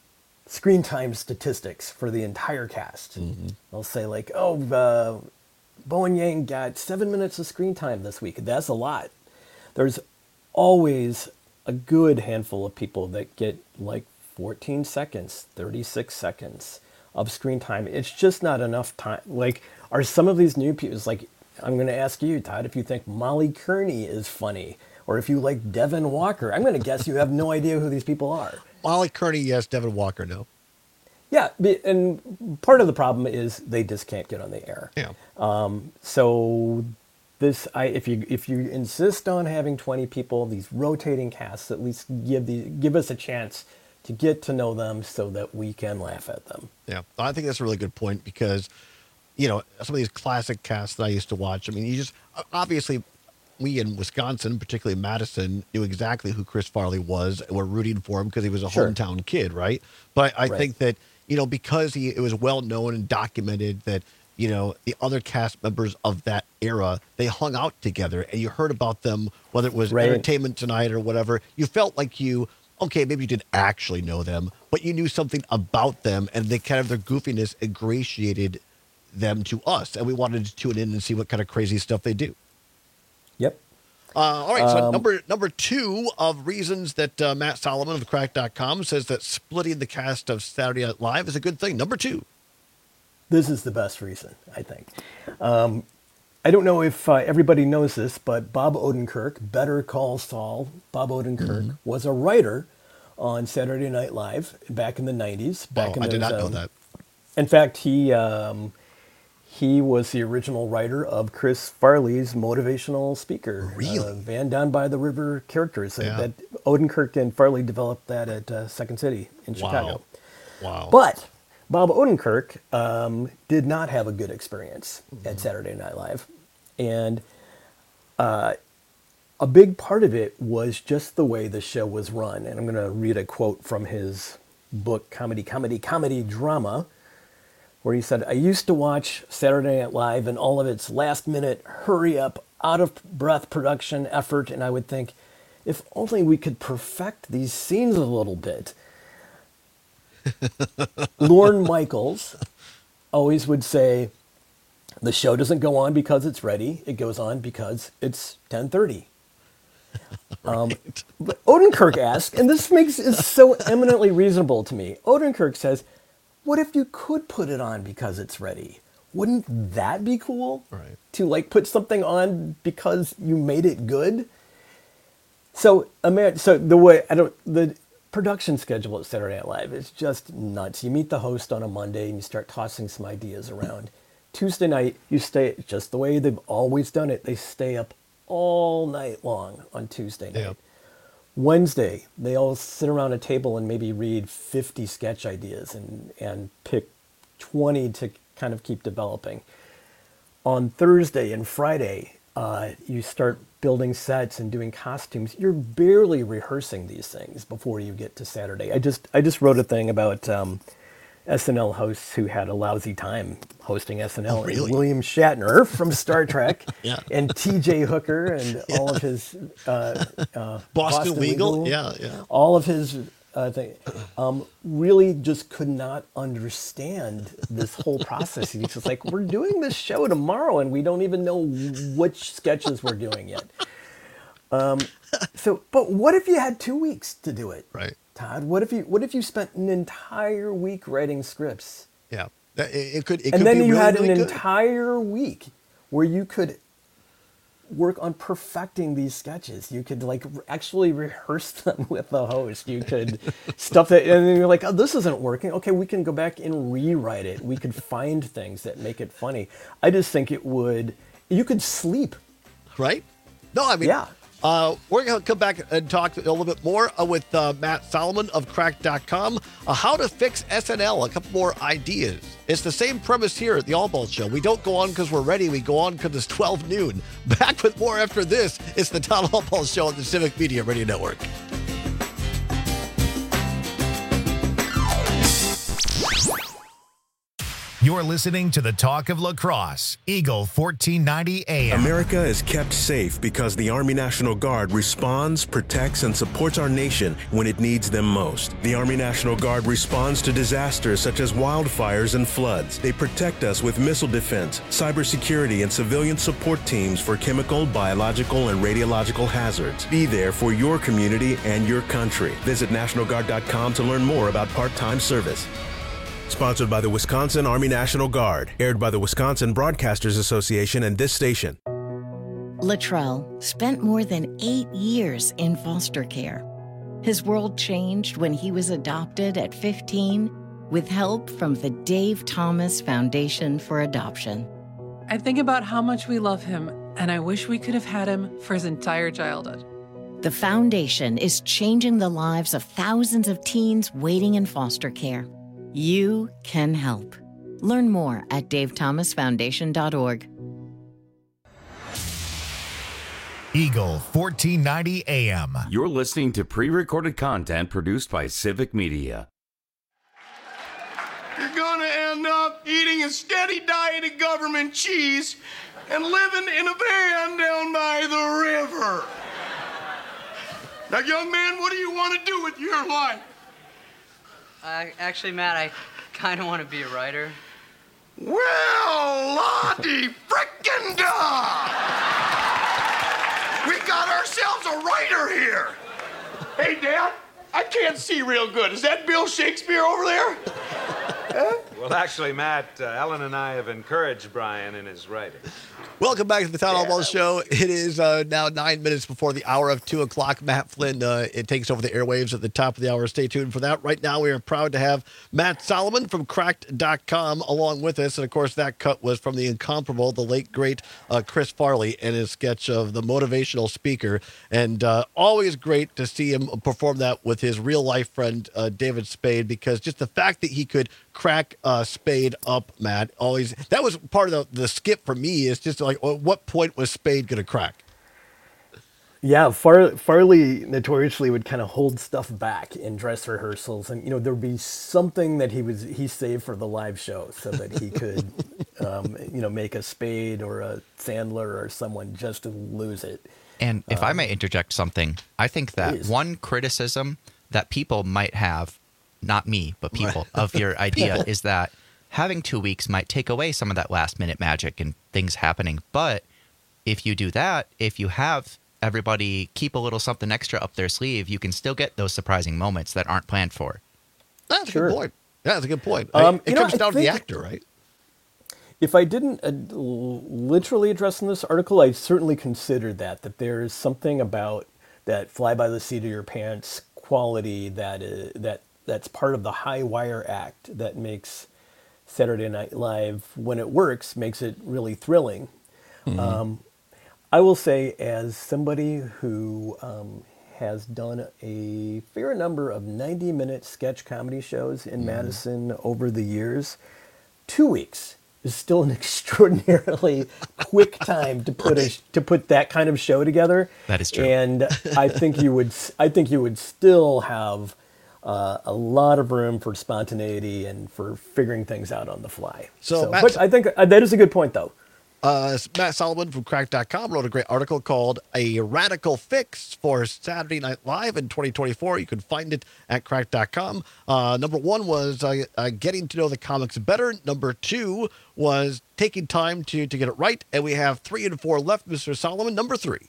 screen time statistics for the entire cast. They'll say like, oh. Uh, Bowen Yang got seven minutes of screen time this week. That's a lot. There's always a good handful of people that get like fourteen seconds, thirty-six seconds of screen time. It's just not enough time. Like, are some of these new people, it's like, I'm going to ask you, Todd, if you think Molly Kearney is funny, or if you like Devin Walker. I'm going to guess you have no idea who these people are. Molly Kearney, yes. Devin Walker, no. Yeah, and part of the problem is they just can't get on the air. Yeah. Um, so this, I, if you if you insist on having twenty people, these rotating casts, at least give the give us a chance to get to know them so that we can laugh at them. Yeah, I think that's a really good point because, you know, some of these classic casts that I used to watch, I mean, you just, obviously, we in Wisconsin, particularly Madison, knew exactly who Chris Farley was and were rooting for him because he was a Sure. hometown kid, right? But I, I Right. think that, you know, because he it was well known and documented that, you know, the other cast members of that era, they hung out together and you heard about them, whether it was Right. Entertainment Tonight or whatever. You felt like you, okay, maybe you didn't actually know them, but you knew something about them and they kind of, their goofiness ingratiated them to us. And we wanted to tune in and see what kind of crazy stuff they do. Yep. Uh, all right, so Um, number number two of reasons that uh, Matt Solomon of crack dot com says that splitting the cast of Saturday Night Live is a good thing. Number two. This is the best reason, I think. Um, I don't know if uh, everybody knows this, but Bob Odenkirk, Better Call Saul, Bob Odenkirk, Mm-hmm. was a writer on Saturday Night Live back in the nineties. Back Wow, in I did those, not know um, that. In fact, he um, he was the original writer of Chris Farley's motivational speaker, Really? uh, Van Down by the River characters. Yeah. That Odenkirk and Farley developed that at uh, Second City in Chicago. Wow. Wow. But Bob Odenkirk um, did not have a good experience Mm-hmm. at Saturday Night Live. And uh, a big part of it was just the way the show was run. And I'm going to read a quote from his book, Comedy, Comedy, Comedy Drama, where he said, I used to watch Saturday Night Live and all of its last minute, hurry up, out of breath production effort. And I would think, if only we could perfect these scenes a little bit. Lorne Michaels always would say, the show doesn't go on because it's ready. It goes on because it's ten thirty. Um, but Odenkirk asked, and this makes is so eminently reasonable to me. Odenkirk says, what if you could put it on because it's ready? Wouldn't that be cool? Right. To like put something on because you made it good? So, Amer- so the way, I don't, the production schedule at Saturday Night Live is just nuts. You meet the host on a Monday and you start tossing some ideas around. Tuesday night, you stay just the way they've always done it. They stay up all night long on Tuesday night. Yep. Wednesday, they all sit around a table and maybe read fifty sketch ideas and, and pick twenty to kind of keep developing. On Thursday and Friday, uh, you start building sets and doing costumes. You're barely rehearsing these things before you get to Saturday. I just I just wrote a thing about um, S N L hosts who had a lousy time hosting S N L. Oh, really? William Shatner from Star Trek Yeah. and T J Hooker and all of his uh, uh, Boston Legal? Yeah, yeah. all of his uh, thing, um, really just could not understand this whole process. He's just like, we're doing this show tomorrow and we don't even know which sketches we're doing yet. Um, so, but what if you had two weeks to do it? Right. Todd, what if you what if you spent an entire week writing scripts? Yeah. That- It, it could, it and could then be you really, had really an good. entire week where you could work on perfecting these sketches. You could like r- actually rehearse them with the host. You could stuff that, and then you're like, oh, this isn't working. Okay, we can go back and rewrite it. We could find things that make it funny. I just think it would, you could sleep. Right? No, I mean, Yeah. Uh, we're going to come back and talk a little bit more uh, with uh, Matt Solomon of crack dot com. Uh, how to fix S N L, a couple more ideas. It's the same premise here at the All Ball Show. We don't go on because we're ready. We go on because it's twelve noon. Back with more after this. It's the Todd All Ball Show on the Civic Media Radio Network. You're listening to the Talk of Lacrosse, Eagle fourteen ninety A M. America is kept safe because the Army National Guard responds, protects, and supports our nation when it needs them most. The Army National Guard responds to disasters such as wildfires and floods. They protect us with missile defense, cybersecurity, and civilian support teams for chemical, biological, and radiological hazards. Be there for your community and your country. Visit National Guard dot com to learn more about part-time service. Sponsored by the Wisconsin Army National Guard. Aired by the Wisconsin Broadcasters Association and this station. Latrell spent more than eight years in foster care. His world changed when he was adopted at fifteen with help from the Dave Thomas Foundation for Adoption. I think about how much we love him, and I wish we could have had him for his entire childhood. The foundation is changing the lives of thousands of teens waiting in foster care. You can help. Learn more at dave thomas foundation dot org. Eagle fourteen ninety A M. You're listening to pre-recorded content produced by Civic Media. You're gonna end up eating a steady diet of government cheese and living in a van down by the river. Now, young man, what do you want to do with your life? Uh, actually, Matt, I kind of want to be a writer. Well, la-di frickin' da! We got ourselves a writer here. Hey, Dad, I can't see real good. Is that Bill Shakespeare over there? Huh? Well, actually, Matt, uh, Ellen and I have encouraged Brian in his writing. Welcome back to the Town Hall Ball Show. It is uh, now nine minutes before the hour of two o'clock. Matt Flynn, uh, it takes over the airwaves at the top of the hour. Stay tuned for that. Right now, we are proud to have Matt Solomon from Cracked dot com along with us. And, of course, that cut was from the incomparable, the late, great uh, Chris Farley and his sketch of the motivational speaker. And uh, always great to see him perform that with his real-life friend, uh, David Spade, because just the fact that he could crack uh, Spade up, Matt, always, that was part of the, the skip for me, is just like, at what point was Spade going to crack? Yeah, Far, Farley notoriously would kind of hold stuff back in dress rehearsals, and you know there'd be something that he was he saved for the live show so that he could, um, you know, make a Spade or a Sandler or someone just to lose it. And if um, I may interject something, I think that please. one criticism that people might have, not me, but people, Right. of your idea People. is that having two weeks might take away some of that last minute magic and things happening. But if you do that, if you have everybody keep a little something extra up their sleeve, you can still get those surprising moments that aren't planned for. That's Sure. a good point. Yeah, that's a good point. Um, it you know, comes I down to the think- actor, right? If I didn't uh, l- literally address in this article, I certainly considered that, that there is something about that fly by the seat of your pants quality that is, that that's part of the high wire act that makes Saturday Night Live, when it works, makes it really thrilling. Mm-hmm. Um, I will say, as somebody who um, has done a fair number of ninety-minute sketch comedy shows in Mm-hmm. Madison over the years, two weeks is still an extraordinarily quick time to put a, to put that kind of show together. That is true. And I think you would I think you would still have uh, a lot of room for spontaneity and for figuring things out on the fly. So, Matt- but I think uh, that is a good point, though. Uh, Matt Solomon from Cracked dot com wrote a great article called A Radical Fix for Saturday Night Live in twenty twenty-four. You can find it at Cracked dot com. Uh, number one was uh, uh, getting to know the comics better. Number two was taking time to, to get it right. And we have three and four left, Mister Solomon. Number three.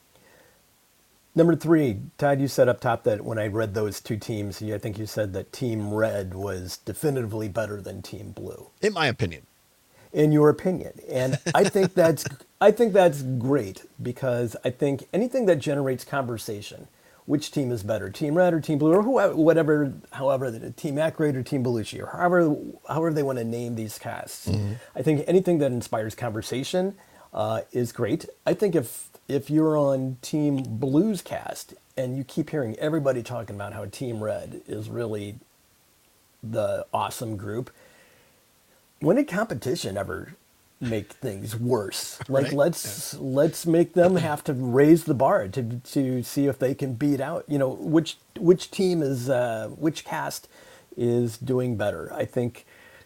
Number three, Todd, you said up top that when I read those two teams, I think you said that Team Red was definitively better than Team Blue. In my opinion. In your opinion. And I think that's I think that's great, because I think anything that generates conversation, which team is better, Team Red or Team Blue, or whoever, whatever, however, Team Aykroyd or Team Belushi, or however, however they want to name these casts. Mm-hmm. I think anything that inspires conversation uh, is great. I think if if you're on Team Blue's cast and you keep hearing everybody talking about how Team Red is really the awesome group, when did competition ever make things worse? Like Right. let's let's make them have to raise the bar to to see if they can beat out, you know, which which team is uh, which cast is doing better. I think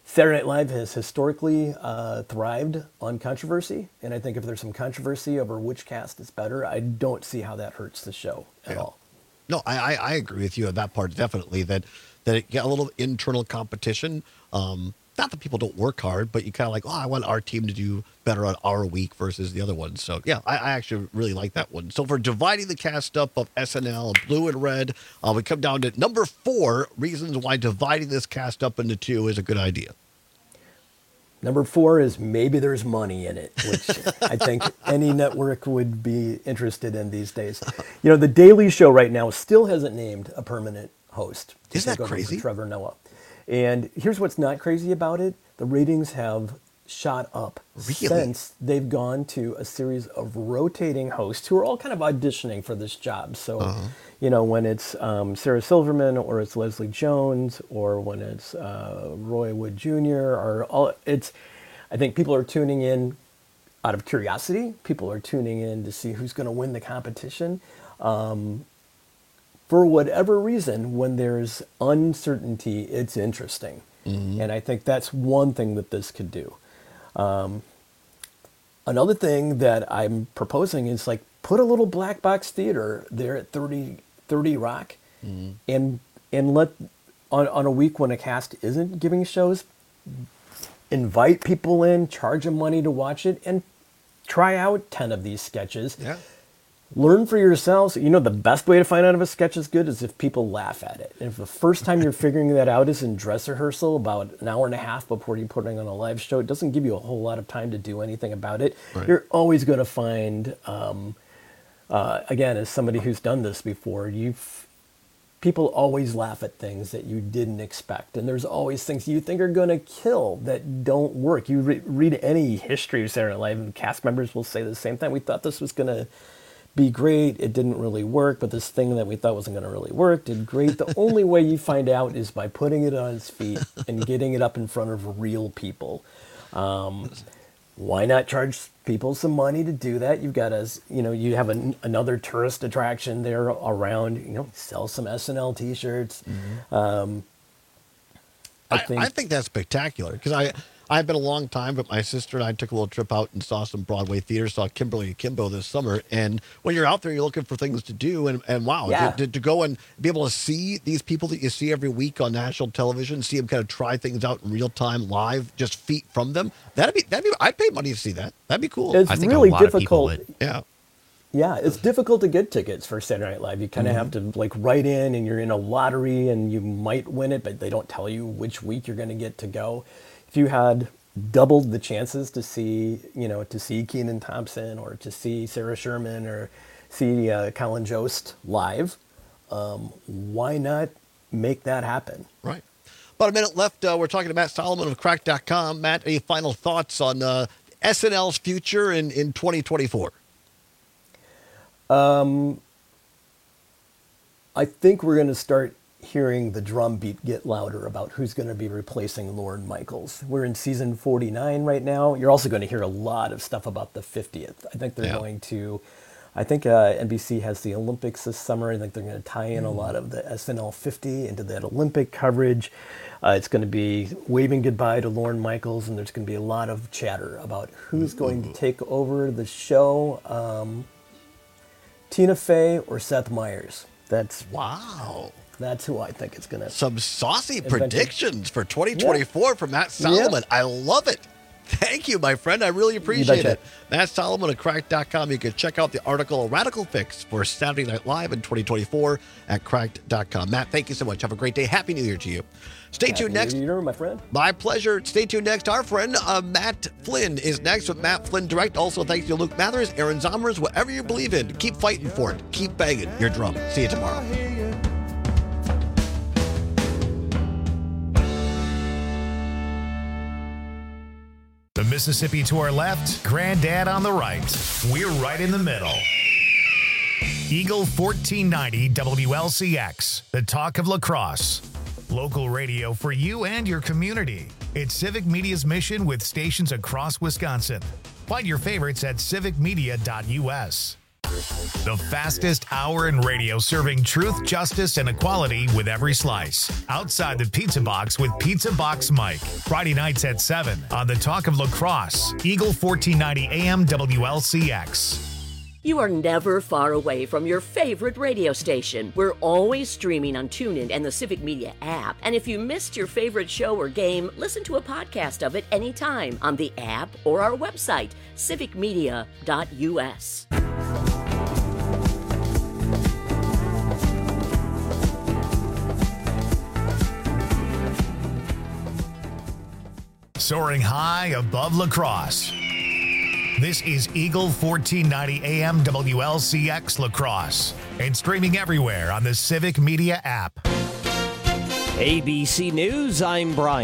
Saturday Night Live has historically uh, thrived on controversy, and I think if there's some controversy over which cast is better, I don't see how that hurts the show at Yeah. all. No, I, I I agree with you on that part, definitely, that that it get a little internal competition. Um, not that people don't work hard, but you kind of like, oh, I want our team to do better on our week versus the other one. So, yeah, I, I actually really like that one. So for dividing the cast up of S N L, blue and red, uh, we come down to number four, reasons why dividing this cast up into two is a good idea. Number four is maybe there's money in it, which I think any network would be interested in these days. You know, The Daily Show right now still hasn't named a permanent host. to Isn't take that over for crazy? Trevor Noah. And here's what's not crazy about it. The ratings have shot up Really? since they've gone to a series of rotating hosts who are all kind of auditioning for this job. So, Uh-huh. you know, when it's um, Sarah Silverman or it's Leslie Jones or when it's uh, Roy Wood Junior or all, it's, I think people are tuning in out of curiosity. People are tuning in to see who's going to win the competition. Um, for whatever reason, when there's uncertainty, it's interesting. Mm-hmm. And I think that's one thing that this could do. Um, another thing that I'm proposing is like put a little black box theater there at thirty, thirty Rock Mm-hmm. and and let on, on a week when a cast isn't giving shows, invite people in, charge them money to watch it, and try out ten of these sketches. Yeah. Learn for yourselves. You know, the best way to find out if a sketch is good is if people laugh at it. And if the first time you're figuring that out is in dress rehearsal, about an hour and a half before you're putting on a live show, it doesn't give you a whole lot of time to do anything about it. Right. You're always going to find, um, uh, again, as somebody who's done this before, you've people always laugh at things that you didn't expect. And there's always things you think are going to kill that don't work. You re- read any history of Saturday Night Live, and cast members will say the same thing. We thought this was going to be great. It didn't really work, but this thing that we thought wasn't going to really work did great. The only way you find out is by putting it on its feet and getting it up in front of real people. Um, why not charge people some money to do that? You've got a, you know, you have an, another tourist attraction there around, you know, sell some S N L t-shirts. Mm-hmm. Um, I, I think, I think that's spectacular because I I've been a long time, but my sister and I took a little trip out and saw some Broadway theater, saw Kimberly and Kimbo this summer. And when you're out there, you're looking for things to do. And, and wow, Yeah. to, to go and be able to see these people that you see every week on national television, see them kind of try things out in real time, live, just feet from them. That'd be, that'd be, I'd pay money to see that. That'd be cool. It's I think really a lot of people difficult. would. Yeah. Yeah, it's difficult to get tickets for Saturday Night Live. You kind of have to like write in, and you're in a lottery, and you might win it, but they don't tell you which week you're going to get to go. If you had doubled the chances to see, you know, to see Kenan Thompson or to see Sarah Sherman or see uh, Colin Jost live, um, why not make that happen? Right. About a minute left. Uh, we're talking to Matt Solomon of cracked dot com. Matt, any final thoughts on uh, S N L's future in, in twenty twenty-four? Um, I think we're going to start hearing the drumbeat get louder about who's going to be replacing Lorne Michaels. We're in season forty-nine right now. You're also going to hear a lot of stuff about the fiftieth. I think they're Yeah. going to, I think uh, N B C has the Olympics this summer. I think they're going to tie in a lot of the S N L fifty into that Olympic coverage. Uh, it's going to be waving goodbye to Lorne Michaels, and there's going to be a lot of chatter about who's going to take over the show. Um, Tina Fey or Seth Meyers. That's wow. That's who I think it's going to. Some saucy Invented. predictions for twenty twenty-four from Matt Solomon. I love it. Thank you, my friend. I really appreciate betcha. it. Matt Solomon of cracked dot com. You can check out the article Radical Fix for Saturday Night Live in twenty twenty-four at cracked dot com. Matt, thank you so much. Have a great day. Happy New Year to you. Stay tuned next. Happy New Year, my friend. My pleasure. Stay tuned next. Our friend uh, Matt Flynn is next with Matt Flynn Direct. Also, thanks to Luke Mathers, Aaron Zomers, whatever you believe in. Keep fighting for it. Keep banging your drum. See you tomorrow. The Mississippi to our left, Granddad on the right. We're right in the middle. Eagle fourteen ninety W L C X, the talk of La Crosse. Local radio for you and your community. It's Civic Media's mission with stations across Wisconsin. Find your favorites at civic media dot U S. The fastest hour in radio serving truth, justice, and equality with every slice. Outside the Pizza Box with Pizza Box Mike. Friday nights at seven on the Talk of La Crosse. Eagle fourteen ninety A M W L C X. You are never far away from your favorite radio station. We're always streaming on TuneIn and the Civic Media app. And if you missed your favorite show or game, listen to a podcast of it anytime on the app or our website, civic media dot U S. Soaring high above La Crosse. This is Eagle fourteen ninety A M W L C X La Crosse and streaming everywhere on the Civic Media app. A B C News, I'm Brian.